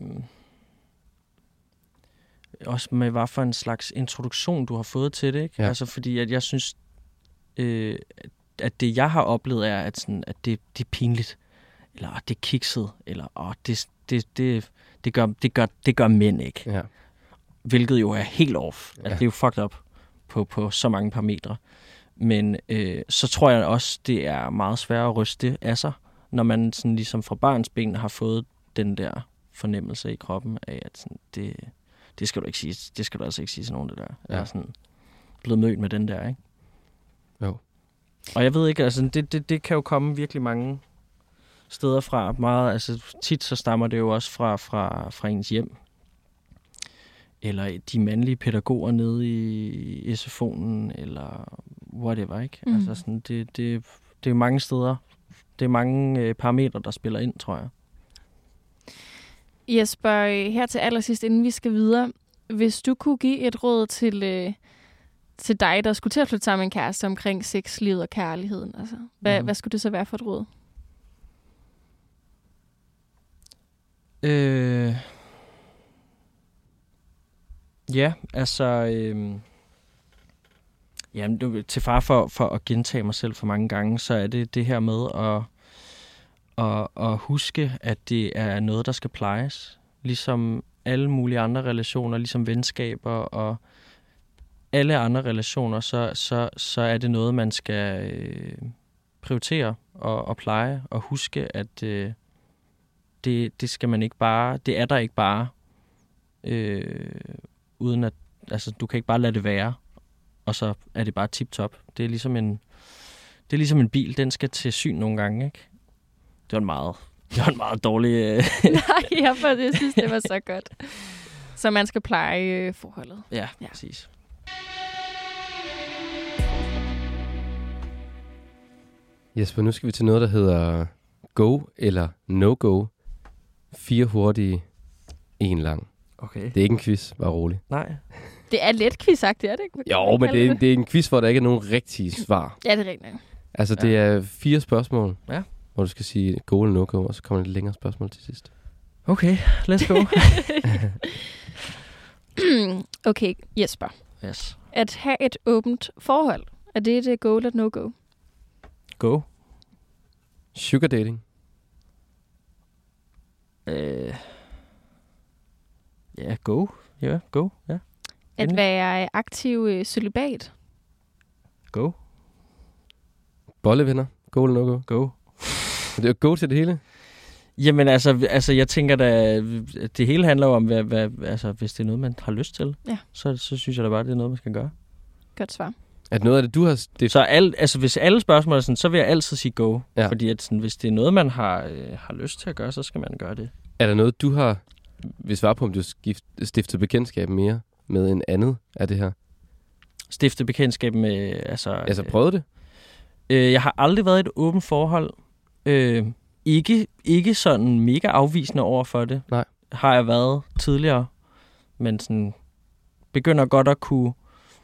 også med hvad for en slags introduktion, du har fået til det, ikke? Ja. Altså, fordi at jeg synes, øh, at det, jeg har oplevet, er, at, sådan, at det, det er pinligt, eller at det er kikset, eller åh, det, det, det, det, gør, det, gør, det gør mænd ikke. Ja. Hvilket jo er helt off. Ja. At det er jo fucked up på, på så mange parametre. Men øh, så tror jeg også, det er meget svært at ryste det af sig, når man sådan ligesom fra barns ben har fået den der fornemmelse i kroppen af, at sådan, det, det skal du ikke sige, det skal du altså ikke sige til nogen, det der. Jeg er sådan blevet mødt med den der, ikke? Jo. Og jeg ved ikke, altså det, det, det kan jo komme virkelig mange steder fra. Meget, altså tit så stammer det jo også fra, fra, fra ens hjem. Eller de mandlige pædagoger nede i S F O'en, eller whatever, ikke? Mm. Altså sådan, det, det, det er mange steder. Det er mange øh, parametre, der spiller ind, tror jeg. Jesper, her til allersidst, inden vi skal videre. Hvis du kunne give et råd til, øh, til dig, der skulle til at flytte sammen med en kæreste omkring sexlivet og kærligheden, altså, hvad, mm. hvad skulle det så være for et råd? Øh... Ja, altså... Øh... Jamen, du, til far for, for at gentage mig selv for mange gange, så er det det her med at, at, at huske, at det er noget, der skal plejes. Ligesom alle mulige andre relationer, ligesom venskaber og alle andre relationer, så, så, så er det noget, man skal øh, prioritere og, og pleje og huske, at øh, det, det skal man ikke bare, det er der ikke bare, øh, uden at, altså du kan ikke bare lade det være. Og så er det bare tip-top. Det er ligesom en, det er ligesom en bil. Den skal til syn nogle gange, ikke? Det var en meget, det var en meget dårlig... Øh... Nej, jeg, for, jeg synes, det var så godt. Så man skal pleje øh, forholdet. Ja, ja, præcis. Jesper, nu skal vi til noget, der hedder go eller no-go. Fire hurtige, en lang. Okay. Det er ikke en quiz, bare rolig. Nej. Det er let quizagtigt, er det ikke? Jo, men det er, det er en quiz, hvor der ikke er nogen rigtige svar. Ja, det er rigtigt. Altså, det er fire spørgsmål, ja. Hvor du skal sige go eller no-go, og så kommer et lidt længere spørgsmål til sidst. Okay, let's go. Okay, Jesper. Yes. At have et åbent forhold, er det et go eller no-go? Go. Sugar dating? Øh... Ja, go. Ja, go. Ja. At være aktiv øh, cølibat? Go. Bollevenner? Go eller no-go? Go. Det er go til det hele? Jamen altså, altså jeg tænker da, det hele handler jo om, hvad, hvad, altså, hvis det er noget, man har lyst til, ja. så, så synes jeg da bare, det er noget, man skal gøre. Godt svar. At noget af det, du har... Det... Så al, altså, hvis alle spørgsmål er sådan, så vil jeg altid sige go. Ja. Fordi at sådan, hvis det er noget, man har, øh, har lyst til at gøre, så skal man gøre det. Er der noget, du har... Vil svare på, om du skift, stiftet bekendtskab mere med en andet af det her? Stiftet bekendtskab med... Altså, altså prøvet det? Øh, jeg har aldrig været i et åbent forhold. Øh, ikke, ikke sådan mega afvisende over for det. Nej. Har jeg været tidligere. Men sådan begynder godt at kunne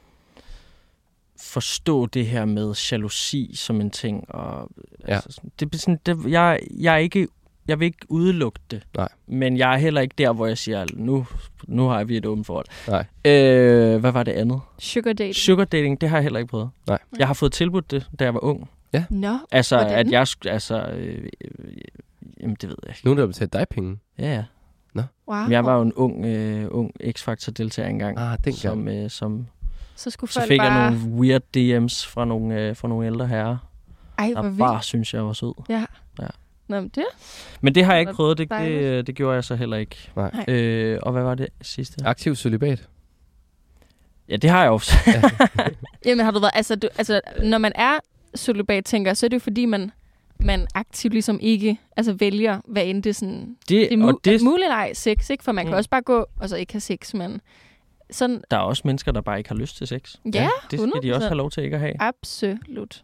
forstå det her med jalousi som en ting. Og, ja. altså, det, sådan, det, jeg, jeg er ikke jeg vil ikke udelukke det. Nej. Men jeg er heller ikke der, hvor jeg siger, nu, nu har vi et åbent forhold. Nej. Øh, hvad var det andet? Sugar dating. Sugar dating, det har jeg heller ikke prøvet. Nej. Jeg har fået tilbudt det, da jeg var ung. Ja. Nå, Altså, hvordan? at jeg... sk- Altså, øh, øh, jamen, det ved jeg ikke. Nogen, der har betalt dig penge. Ja, ja. Wow. Men jeg var jo en ung, øh, ung X-Factor-deltager engang. Ah, dengang. Som, øh, som, Så skulle så folk fik bare... jeg nogle weird D M's fra nogle, øh, fra nogle ældre herrer, Ej, hvor der vildt. bare synes, jeg var sød. Ja. Ja. Nå, men det... Men det har jeg ikke Hvor prøvet, det, dejligt. det, det gjorde jeg så heller ikke. Nej. Øh, og hvad var det sidste? Aktiv cølibat. Ja, det har jeg også. Jamen har du været... Altså, du, altså når man er cølibat, tænker, så er det jo fordi, man, man aktivt ligesom ikke altså, vælger, hvad end det sådan... Det, Det er mu- og det, altså, muligt ej sex, ikke? For man kan Mm. også bare gå og så ikke have sex, men... Sådan, der er også mennesker, der bare ikke har lyst til sex. ja, Det skal hundrede de også procent. have lov til ikke at have. Absolut.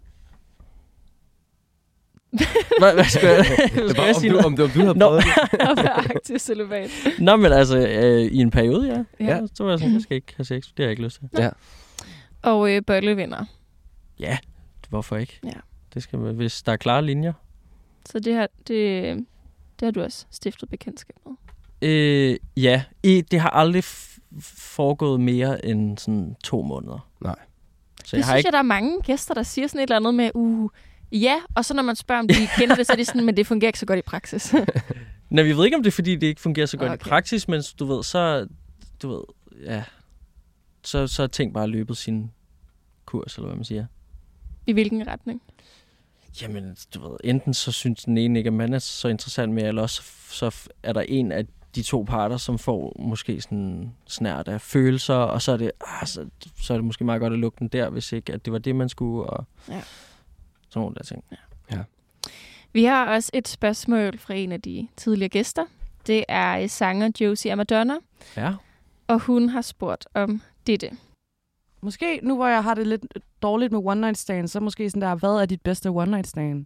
Hvad, hvad skal jeg, hvad Det skal var, jeg om, sige du, nu? om, du, om du har Nå. prøvet det. At være aktiv cølibat. Nå, men altså, øh, i en periode, ja. Ja. ja. Så var jeg sådan, jeg skal ikke have sex. Det har jeg ikke lyst til. Ja. Og øh, bøllevinder. Ja, hvorfor ikke? Ja. Det skal man, hvis der er klare linjer. Så det, her, det, det har du også stiftet bekendtskab med. Øh, ja, I, det har aldrig f- foregået mere end sådan to måneder. Nej. Så Det jeg har synes ikke... jeg, der er mange gæster, der siger sådan et eller andet med, uh, ja, og så når man spørger, om de kender det, så er det sådan, men det fungerer ikke så godt i praksis. Nej, vi ved ikke, om det er, fordi det ikke fungerer så godt Okay. i praksis, men du ved, så... Du ved, ja... Så, så er ting bare løbet sin kurs, eller hvad man siger. I hvilken retning? Jamen, du ved, enten så synes den ene ikke, at man er så interessant mere, eller også så er der en af de to parter, som får måske sådan snært af følelser, og så er det, ah, så, så er det måske meget godt at lukke den der, hvis ikke at det var det, man skulle, og Ja. sådan nogle der ting. Vi har også et spørgsmål fra en af de tidligere gæster. Det er sanger Josie Amadonna, Ja. og hun har spurgt om dette. Måske nu, hvor jeg har det lidt dårligt med one night stand, så måske sådan der, hvad er dit bedste one night stand?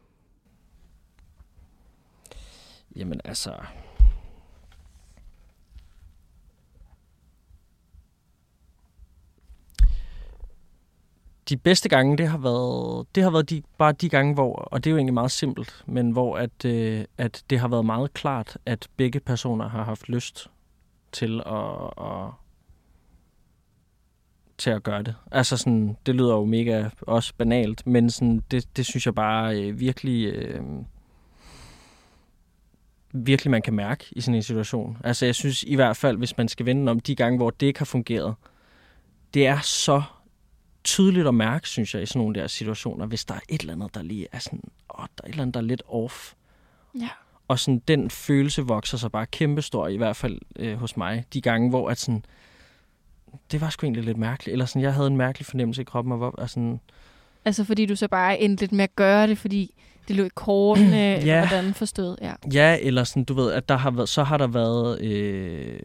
Jamen altså... De bedste gange, det har været, det har været de, bare de gange, hvor, og det er jo egentlig meget simpelt, men hvor at, øh, at det har været meget klart, at begge personer har haft lyst til at, at, til at gøre det. Altså sådan, det lyder jo mega også banalt, men sådan, det, det synes jeg bare øh, virkelig... Øh, virkelig man kan mærke i sådan en situation. Altså jeg synes i hvert fald, hvis man skal vende om de gange, hvor det ikke har fungeret, det er så tydeligt at mærke, synes jeg, i sådan nogle der situationer, hvis der er et eller andet, der lige er sådan, åh, der er et eller andet, der er lidt off. Ja. Og sådan den følelse vokser sig bare kæmpestor, i hvert fald øh, hos mig. De gange, hvor at sådan, det var sgu egentlig lidt mærkeligt. Eller sådan, jeg havde en mærkelig fornemmelse i kroppen, og hvor, og sådan, Altså fordi du så bare endte lidt med at gøre det, fordi det lå i kortene, Ja. eller hvordan forstået. Ja. ja, eller sådan, du ved, at der har været, så har der været, øh,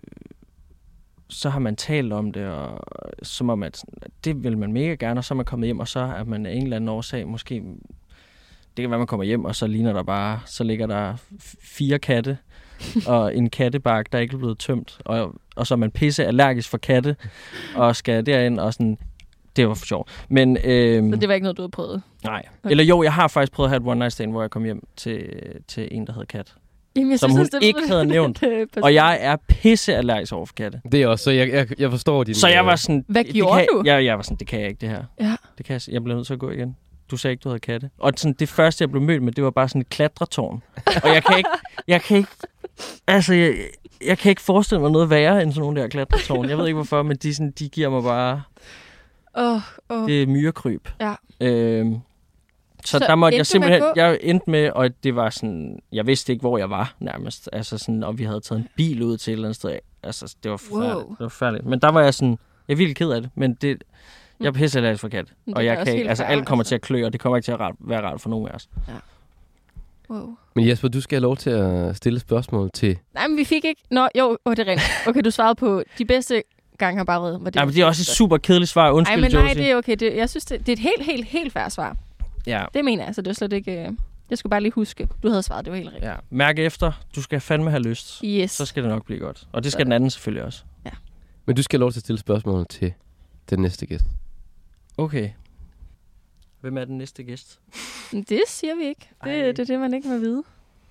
så har man talt om det, og som om, at det vil man mega gerne, og så er man kommet hjem, og så er man af en eller anden årsag, måske, det kan være, man kommer hjem, og så ligner der bare, så ligger der f- fire katte, og en kattebark, der ikke er blevet tømt, og, og så er man pisse allergisk for katte, og skal derind, og sådan, det var for sjovt. Men, øhm, Så det var ikke noget, du havde prøvet? nej. Okay. Eller jo, jeg har faktisk prøvet at have et one night stand, hvor jeg kom hjem til, til en, der hed Kat. Jamen, jeg Som synes, hun det ikke havde nævnt. det Og jeg er pisse allergisk over for katte. Det er også, så jeg, jeg, jeg forstår din... Så jeg var sådan... Hvad det gjorde kan, du? Jeg, jeg var sådan, det kan jeg ikke, det her. Ja. Det kan jeg, jeg bliver nødt til at gå igen. Du sagde ikke, du havde katte. Og sådan, det første, jeg blev mødt med, det var bare sådan et klatretårn. Og jeg kan ikke... Jeg kan ikke... Altså, jeg, jeg kan ikke forestille mig noget værre end sådan nogle der klatretårn. Jeg ved ikke hvorfor, men de, sådan, de giver mig bare... Åh, åh. Det er myrekryb. Ja. Øhm, så, Så så der måtte endte jeg du med simpelthen... at gå? Jeg endte med, og det var sådan... Jeg vidste ikke, hvor jeg var nærmest. Altså sådan, og vi havde taget en bil ud til et eller andet sted. Altså, det var forfærdeligt. Wow. Det var forfærdeligt. Men der var jeg sådan... Jeg er vildt ked af det, men det... Jeg er pisse allergisk for kat. Men det Og er jeg også kan ikke... helt Altså, fair, alt kommer altså. til at klø, og det kommer ikke til at ret, være rart for nogen af os. Wow. Men Jesper, du skal have lov til at stille spørgsmål til... Nej, men vi fik ikke... Nå, jo, oh, det er rent. Okay, du svarede på de bedste gange har bare været... Var det Ja, men det er også et super kedeligt svar. Undskyld, Ej, men nej, Josie. det er okay. Det, jeg synes, det, det er et helt, helt, helt fair svar. Ja. Det mener jeg, så det er slet ikke... øh, Jeg skulle bare lige huske. Du havde svaret, det var helt rigtigt. Ja. Mærk efter. Du skal fandme have lyst. Yes. Så skal det nok blive godt. Og det skal den anden selvfølgelig også. Men du skal have lov til at stille spørgsmål til den næste gæst. Okay. Hvem er den næste gæst? Men det siger vi ikke. Det, Ej. det er det, man ikke må vide.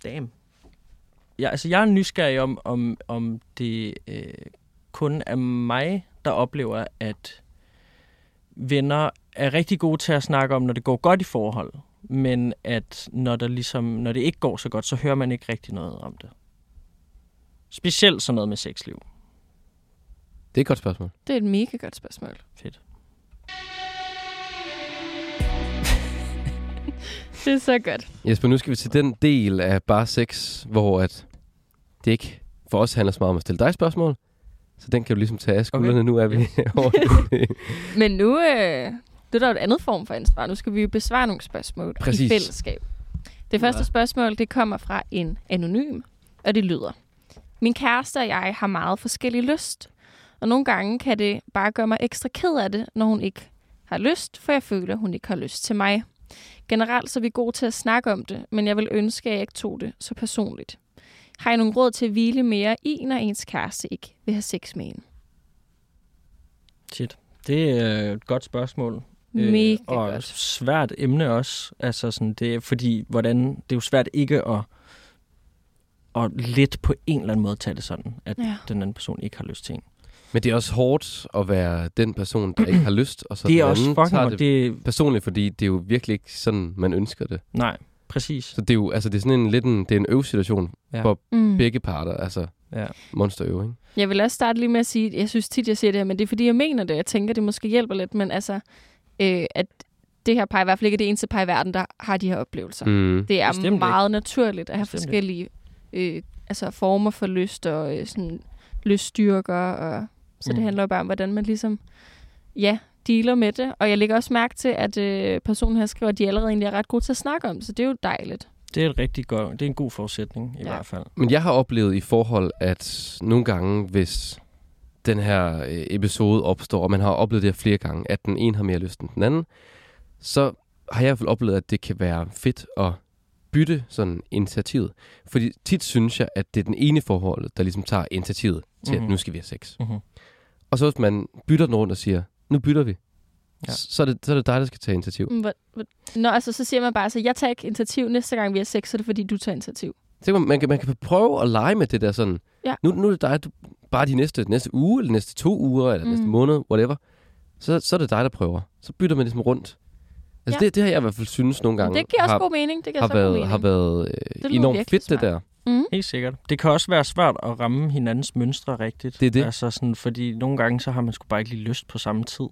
Damn. Ja, altså, jeg er nysgerrig om, om, om det øh, kun er mig, der oplever, at venner er rigtig gode til at snakke om, når det går godt i forhold, men at når, der ligesom, når det ikke går så godt, så hører man ikke rigtig noget om det. Specielt sådan noget med sexliv. Det er et godt spørgsmål. Det er et mega godt spørgsmål. Fedt. Det er så godt. Jesper, nu skal vi til den del af Bare Sex, hvor at det ikke for os handler så meget om at stille dig spørgsmål. Så den kan du ligesom tage af skuldrene. Okay. Nu er vi over det. Men nu, øh, det er der jo et andet form for ansvar. Nu skal vi jo besvare nogle spørgsmål Præcis. i fællesskab. Det første ja. spørgsmål, det kommer fra en anonym, og det lyder: Min kæreste og jeg har meget forskellig lyst, og nogle gange kan det bare gøre mig ekstra ked af det, når hun ikke har lyst, for jeg føler, hun ikke har lyst til mig. Generelt så er vi gode til at snakke om det, men jeg vil ønske, at jeg ikke tog det så personligt. Har I nogle råd til at hvile mere i, når ens kæreste ikke vil have sex med en? Shit. Det er et godt spørgsmål. Mega øh, og godt. Svært emne også. Altså sådan, det er fordi, hvordan, det er jo svært ikke at, at lidt på en eller anden måde tage det sådan, at Ja. den anden person ikke har lyst til en. Men det er også hårdt at være den person, der ikke har lyst, og så Det er den også anden fucking tager det... det det... personligt, fordi det er jo virkelig ikke sådan, man ønsker det. Nej, præcis. Så det er jo altså, det er sådan en lidt en, det er en øvesituation Ja. for Mm. begge parter, altså Ja. monsterøve, ikke? Jeg vil også starte lige med at sige, at jeg synes tit, jeg siger det her, men det er fordi, jeg mener det. Jeg tænker, det måske hjælper lidt, men altså, øh, at det her par i hvert fald ikke er det eneste par i verden, der har de her oplevelser. Mm. Det er Bestemt meget ikke. naturligt at have Bestemt forskellige øh, altså former for lyst og øh, sådan lyststyrker. Og, så mm. det Mm. handler jo bare om, hvordan man ligesom, ja, dealer med det. Og jeg lægger også mærke til, at øh, personen her skriver, at de allerede egentlig er ret gode til at snakke om det, så det er jo dejligt. Det er et rigtig godt, det er en god forudsætning i Ja. hvert fald. Men jeg har oplevet i forhold, at nogle gange, hvis den her øh, episode opstår, og man har oplevet det her flere gange, at den ene har mere lyst end den anden, så har jeg i hvert fald oplevet, at det kan være fedt at bytte sådan initiativet. Fordi tit synes jeg, at det er den ene i forholdet, der ligesom tager initiativet til, Mhm. at nu skal vi have sex. Mm-hmm. Og så hvis man bytter den rundt og siger, nu bytter vi, Ja. så, er det, så er det dig, der skal tage initiativ. Mm, hvor- hvor- Nå, altså, så siger man bare, at jeg tager ikke initiativ næste gang, vi har sex, så er det fordi, du tager initiativ. Så man, man, kan, man kan prøve at lege med det der sådan, Ja. nu, nu er det dig, du, bare de næste, næste uge, eller næste to uger, eller mm. næste Mm. måned, whatever. Så, så er det dig, der prøver. Så bytter man ligesom rundt. Altså Ja. det, det har jeg i hvert fald synes nogle gange Det giver også har, god mening. Det giver har, så god været, mening. har været lyder øh, enormt virkelig fedt, det smart. der. Mm. Helt sikkert. Det kan også være svært at ramme hinandens mønstre rigtigt. Det er det. Altså sådan, fordi nogle gange, så har man sgu bare ikke lige lyst på samme tid.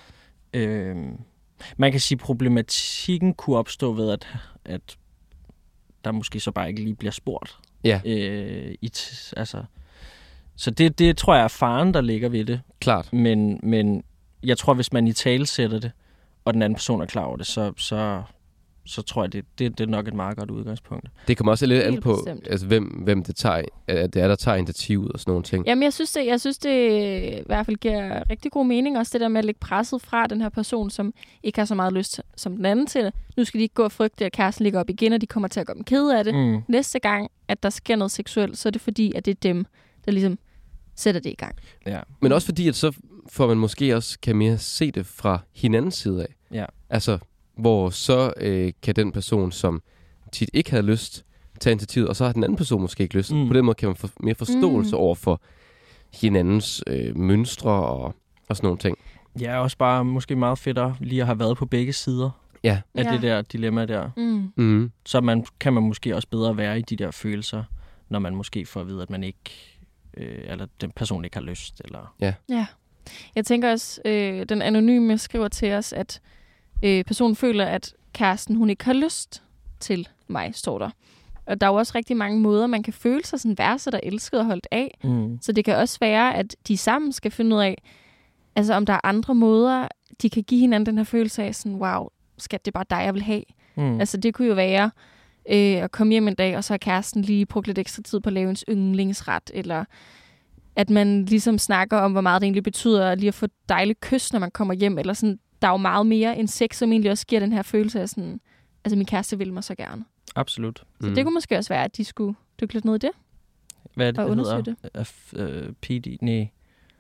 Øhm, man kan sige, at problematikken kunne opstå ved, at, at der måske så bare ikke lige bliver spurgt. Ja, Øh, i t- altså. Så det, det tror jeg er faren, der ligger ved det. klart. Men, men jeg tror, hvis man i tale sætter det, og den anden person er klar over det, så, så, så tror jeg, det, det, det er nok et meget godt udgangspunkt. Det kommer også lidt an Helt på, bestemt. altså, hvem, hvem det, tager, at det er, der tager initiativet og sådan nogle ting. Jamen, jeg synes, det, jeg synes, det i hvert fald giver rigtig god mening. Også det der med at lægge presset fra den her person, som ikke har så meget lyst som den anden til det. Nu skal de ikke gå og frygte, at kæresten ligger op igen, og de kommer til at gå dem kede af det. Mm. Næste gang, at der sker noget seksuelt, så er det fordi, at det er dem, der ligesom sætter det i gang. Ja. Men også fordi, at så får man måske også kan mere se det fra hinandens side af. Ja. Altså, hvor så øh, kan den person, som tit ikke havde lyst, tage initiativet, og så har den anden person måske ikke lyst. Mm. På den måde kan man få mere forståelse Mm. over for hinandens øh, mønstre og, og sådan nogle ting. Ja, også bare måske meget fedt at lige at have været på begge sider Ja. af Ja. det der dilemma der. Mm. Mm. Så man, kan man måske også bedre være i de der følelser, når man måske får at vide, at man ikke, øh, eller den person ikke har lyst. Eller... Ja. Jeg tænker også, øh, den anonyme skriver til os, at øh, personen føler, at kæresten, hun ikke har lyst til mig, står der. Og der er jo også rigtig mange måder, man kan føle sig sådan værdsat og elsket og holdt af. Mm. Så det kan også være, at de sammen skal finde ud af, altså om der er andre måder, de kan give hinanden den her følelse af, sådan, wow, skat, det er bare dig, jeg vil have. Mm. Altså det kunne jo være øh, at komme hjem en dag, og så har kæresten lige brugt lidt ekstra tid på at lave ens yndlingsret, eller at man ligesom snakker om, hvor meget det egentlig betyder lige at få dejligt kys, når man kommer hjem, eller sådan, der er jo meget mere end sex, som egentlig også giver den her følelse af sådan, altså min kæreste vil mig så gerne. Absolut. Så det kunne måske også være, at de skulle dykke lidt ned i det, Hvad er det, og det undersøge hedder? det. Uh, uh, P D? Nej.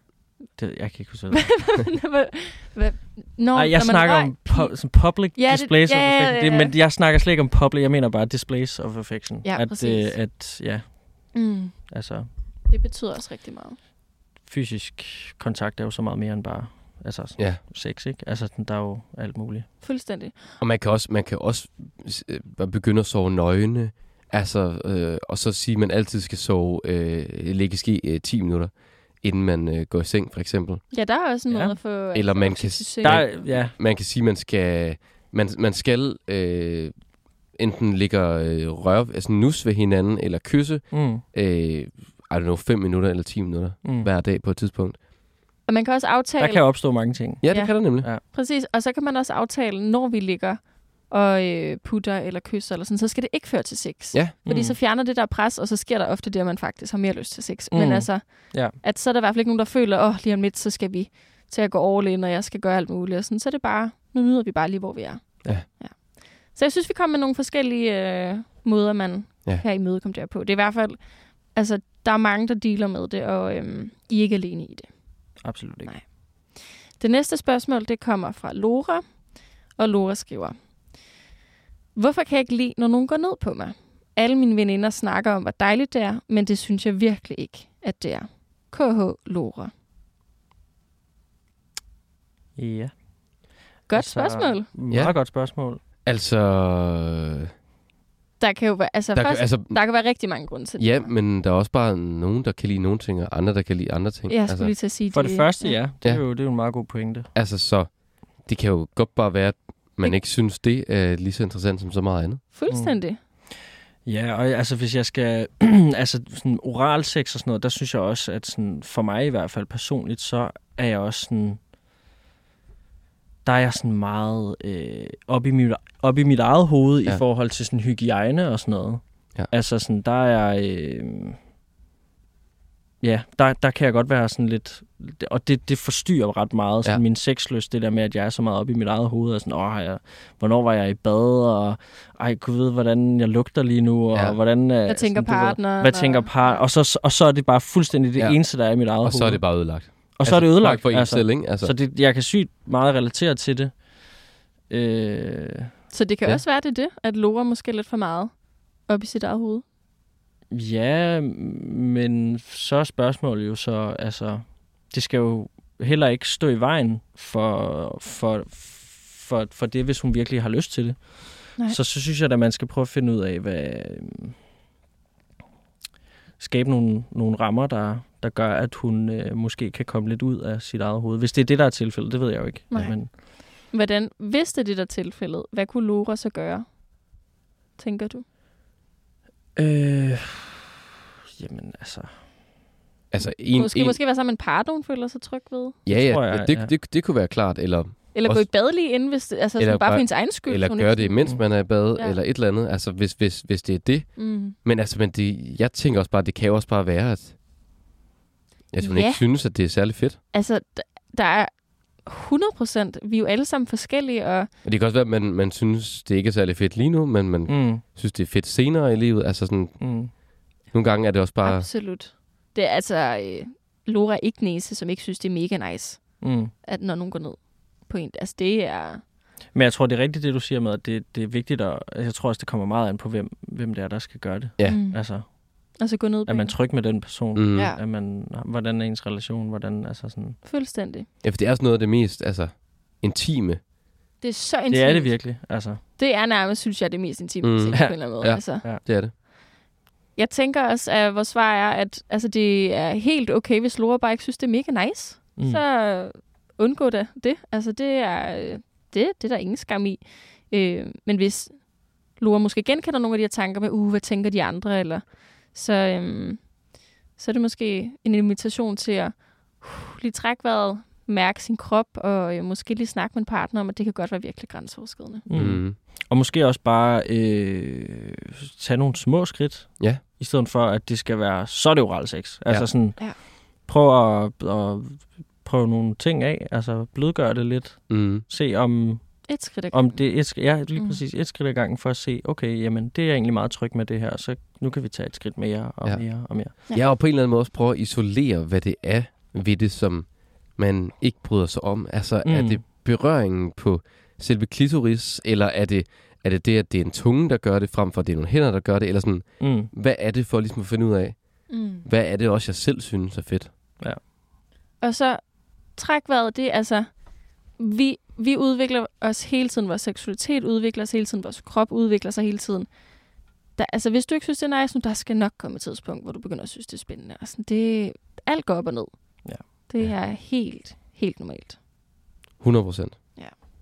Det, jeg kan ikke huske det. Hvad? Nå, Nej, jeg når man snakker røg- om pu- som public Ja, det- displays ja, of ja, affection. ja, ja. Det, men jeg snakker slet ikke om public. Jeg mener bare displays of affection. Ja, at, præcis. øh, at, ja, Mm, altså, det betyder også rigtig meget. fysisk kontakt er jo så meget mere end bare altså, sådan Ja. sex, ikke? Altså, sådan, der er jo alt muligt. Fuldstændig. Og man kan også, man kan også øh, begynde at sove nøgne, altså, øh, og så sige, at man altid skal sove, øh, ligge ski øh, ti minutter, inden man øh, går i seng, for eksempel. Ja, der er også en Ja. måde at få... Eller få man oxytocin. kan- Der er, ja, Man kan sige, man skal, man, man skal øh, enten ligge og øh, røre, altså nus ved hinanden, eller kysse, mm, øh, I don't know, fem minutter eller ti minutter mm. hver dag på et tidspunkt. Og man kan også aftale... Der kan opstå mange ting. Ja, det Ja. kan der nemlig. Ja. Præcis, og så kan man også aftale, når vi ligger og øh, putter eller kysser, eller sådan, så skal det ikke føre til sex. Ja. Fordi Mm. så fjerner det der pres, og så sker der ofte det, at man faktisk har mere lyst til sex. Mm. Men altså, Ja. at så er der i hvert fald ikke nogen, der føler, åh, oh, lige om lidt, så skal vi til at gå all in, og jeg skal gøre alt muligt. Og sådan, så er det bare, nu nyder vi bare lige, hvor vi er. Ja. ja. Så jeg synes, vi kommer med nogle forskellige øh, måder, man Ja. kan imødekomme det her på. Det er i hvert fald, altså, der er mange, der dealer med det, og øhm, I er ikke alene i det. Absolut ikke. Nej. Det næste spørgsmål, det kommer fra Laura, og Laura skriver: Hvorfor kan jeg ikke lide, når nogen går ned på mig? Alle mine veninder snakker om, hvor dejligt det er, men det synes jeg virkelig ikke, at det er. K H Laura. Ja. Godt Altså, spørgsmål. Meget Ja. godt spørgsmål. Altså, Der kan jo være, altså, der, først, kan, altså der kan være rigtig mange grunde til det. ja, men der er også bare nogen, der kan lide nogle ting, og andre, der kan lide andre ting. Jeg skulle altså, lige til at sige For det første, ja. Det er, Ja. jo, det er jo en meget god pointe. altså, så det kan jo godt bare være, at man ikke synes, det er lige så interessant som så meget andet. Fuldstændig. Ja, og altså hvis jeg skal, altså sådan oral sex og sådan noget, der synes jeg også, at sådan, for mig i hvert fald personligt, så er jeg også sådan, der er jeg sådan meget øh, op, i mit, op i mit eget hoved ja. Ja. i forhold til sådan hygiejne og sådan noget. Ja. Altså sådan, der er jeg, øh, ja, der, der kan jeg godt være sådan lidt, og det, det forstyrrer ret meget sådan Ja. min sexlyst, det der med, at jeg er så meget op i mit eget hoved, og sådan, åh, jeg, hvornår var jeg i bad, og ej, kunne vide, hvordan jeg lugter lige nu, og Ja. hvordan... øh, Hvad tænker sådan, du ved, partneren? Hvad tænker par? Og så, og så er det bare fuldstændig det Ja. eneste, der er i mit eget hoved. Og så er det bare ødelagt. og så er det ødelagt. For en altså. selv, ikke? Altså, Så det, jeg kan sygt meget relatere til det. Øh, Så det kan Ja. også være, det er det, at Laura måske er lidt for meget op i sit eget hoved. ja, men så er spørgsmålet jo så, altså, det skal jo heller ikke stå i vejen for, for, for, for det, hvis hun virkelig har lyst til det. Nej. Så, så synes jeg, at man skal prøve at finde ud af, hvad... øhm, skabe nogle, nogle rammer, der, der gør, at hun øh, måske kan komme lidt ud af sit eget hoved. Hvis det er det, der er tilfældet, det ved jeg jo ikke. Nej. Men, Hvordan, hvis det er det der tilfældet, hvad kunne Laura så gøre, tænker du? øh, jamen, altså... altså en, Måske, en, måske være sammen med en partner, hun føler sig tryg ved. ja, ja, tror jeg, det, ja. det, det kunne være klart. Eller, Eller Også- gå i bad lige inden, hvis det, altså Eller sådan, bare for bare- hendes egen skyld. eller så hun gøre ikke det, mens man er i bad, Ja. eller et eller andet. Altså, hvis, hvis, hvis det er det. Mm. Men altså, men det, jeg tænker også bare, det kan jo også bare være, at, at hun Ja. ikke synes, at det er særlig fedt. Altså, d- der er hundrede procent. Vi er jo alle sammen forskellige, og Og det kan også være, at man, man synes, det ikke er særlig fedt lige nu, men man Mm, synes, det er fedt senere i livet. Altså sådan, mm. nogle gange er det også bare... absolut. Det er altså øh, Laura Ignese, som ikke synes, det er mega nice, Mm. at når nogen går ned på en. Altså, det er... Men jeg tror, det er rigtigt, det du siger med, at det, det er vigtigt, og jeg tror også, det kommer meget an på, hvem, hvem det er, der skal gøre det. Ja. Mm. Altså, Altså gå ned på er man en. tryg med den person? Mm. Ja. Er man, hvordan er ens relation? Hvordan, altså sådan... Fuldstændig. Ja, for det er også noget af det mest altså, intime. Det er så intimt. Det er det virkelig, altså. Det er nærmest, synes jeg, det mest intime, Mm. mm. på Ja. en eller anden måde. Ja. Altså. Det er det. Jeg tænker også, at vores svar er, at altså, det er helt okay, hvis Laura bare ikke synes, det er mega nice. Mm. Mm. Så undgå det. det. Altså, det er, det, det er der ingen skam i. Øh, men hvis Laura måske genkender nogle af de her tanker med, uh, hvad tænker de andre, eller så, øhm, så er det måske en invitation til at uh, lige trække vejret, mærke sin krop, og øh, måske lige snakke med en partner om, at det kan godt være virkelig grænseoverskridende. Mm. Mm. Og måske også bare øh, tage nogle små skridt. Ja. I stedet for, at det skal være, så er det oral sex. Altså Ja. sådan, Ja. prøv at, at prøve nogle ting af. Altså blødgør det lidt. Mm. Se om, Et skridt ad om gangen. det er et, sk- ja, lige Mm. præcis et skridt ad gangen for at se, okay, jamen det er jeg egentlig meget tryg med det her, så nu kan vi tage et skridt mere og Ja. mere og mere. Ja. Ja, og på en eller anden måde også prøve at isolere, hvad det er ved det, som man ikke bryder sig om? Altså, Mm. er det berøringen på selve klitoris, eller er det, er det det, at det er en tunge, der gør det, frem for at det er nogle hænder, der gør det? Eller sådan, Mm. hvad er det for ligesom at finde ud af, Mm. hvad er det også, jeg selv synes er fedt? Og så træk vejret, det er altså, vi, vi udvikler os hele tiden, vores seksualitet udvikler sig hele tiden, vores krop udvikler sig hele tiden. Der, altså, hvis du ikke synes, det er nice nu, der skal nok komme et tidspunkt, hvor du begynder at synes, det er spændende. Altså, det, alt går op og ned. Ja. Det er helt, helt normalt. hundrede procent. Ja.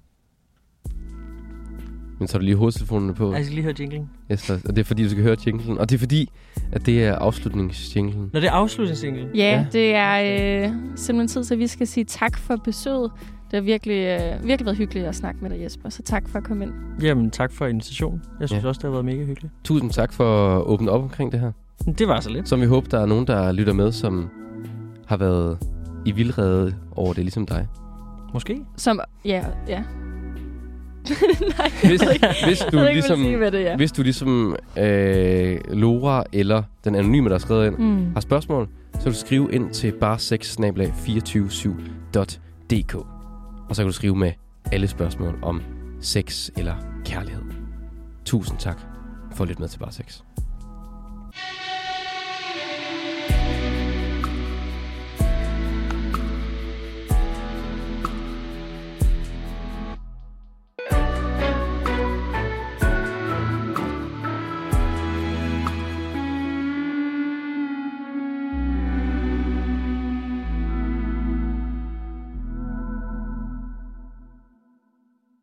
Men tager du lige hovedtelefonerne på? Jeg skal lige høre jinglen. Yes, og det er fordi, du skal høre jinglen. Og det er fordi, at det er afslutningsjinglen. Når det er afslutningsjinglen. Ja, Ja. ja. det er øh, simpelthen tid til, at vi skal sige tak for besøget. Det har virkelig, øh, virkelig været hyggeligt at snakke med dig, Jesper. Så tak for at komme ind. Jamen, tak for invitationen. Jeg synes Ja. ja. også, det har været mega hyggeligt. Tusind tak for at åbne op omkring det her. Det var så lidt. Som vi håber, der er nogen, der lytter med, som har været i vildrede over det, ligesom dig. Måske. Som, ja, ja. Nej, Hvis, jeg ved ikke, hvis jeg du ved ikke, ligesom, hvad sige, hvad det er. hvis du ligesom øh, Laura eller den anonyme, der har skrevet ind, Mm. har spørgsmål, så kan du skrive ind til bare sex bindestreg to syv punktum d k. Og så kan du skrive med alle spørgsmål om sex eller kærlighed. Tusind tak for at lytte med til Bare Sex.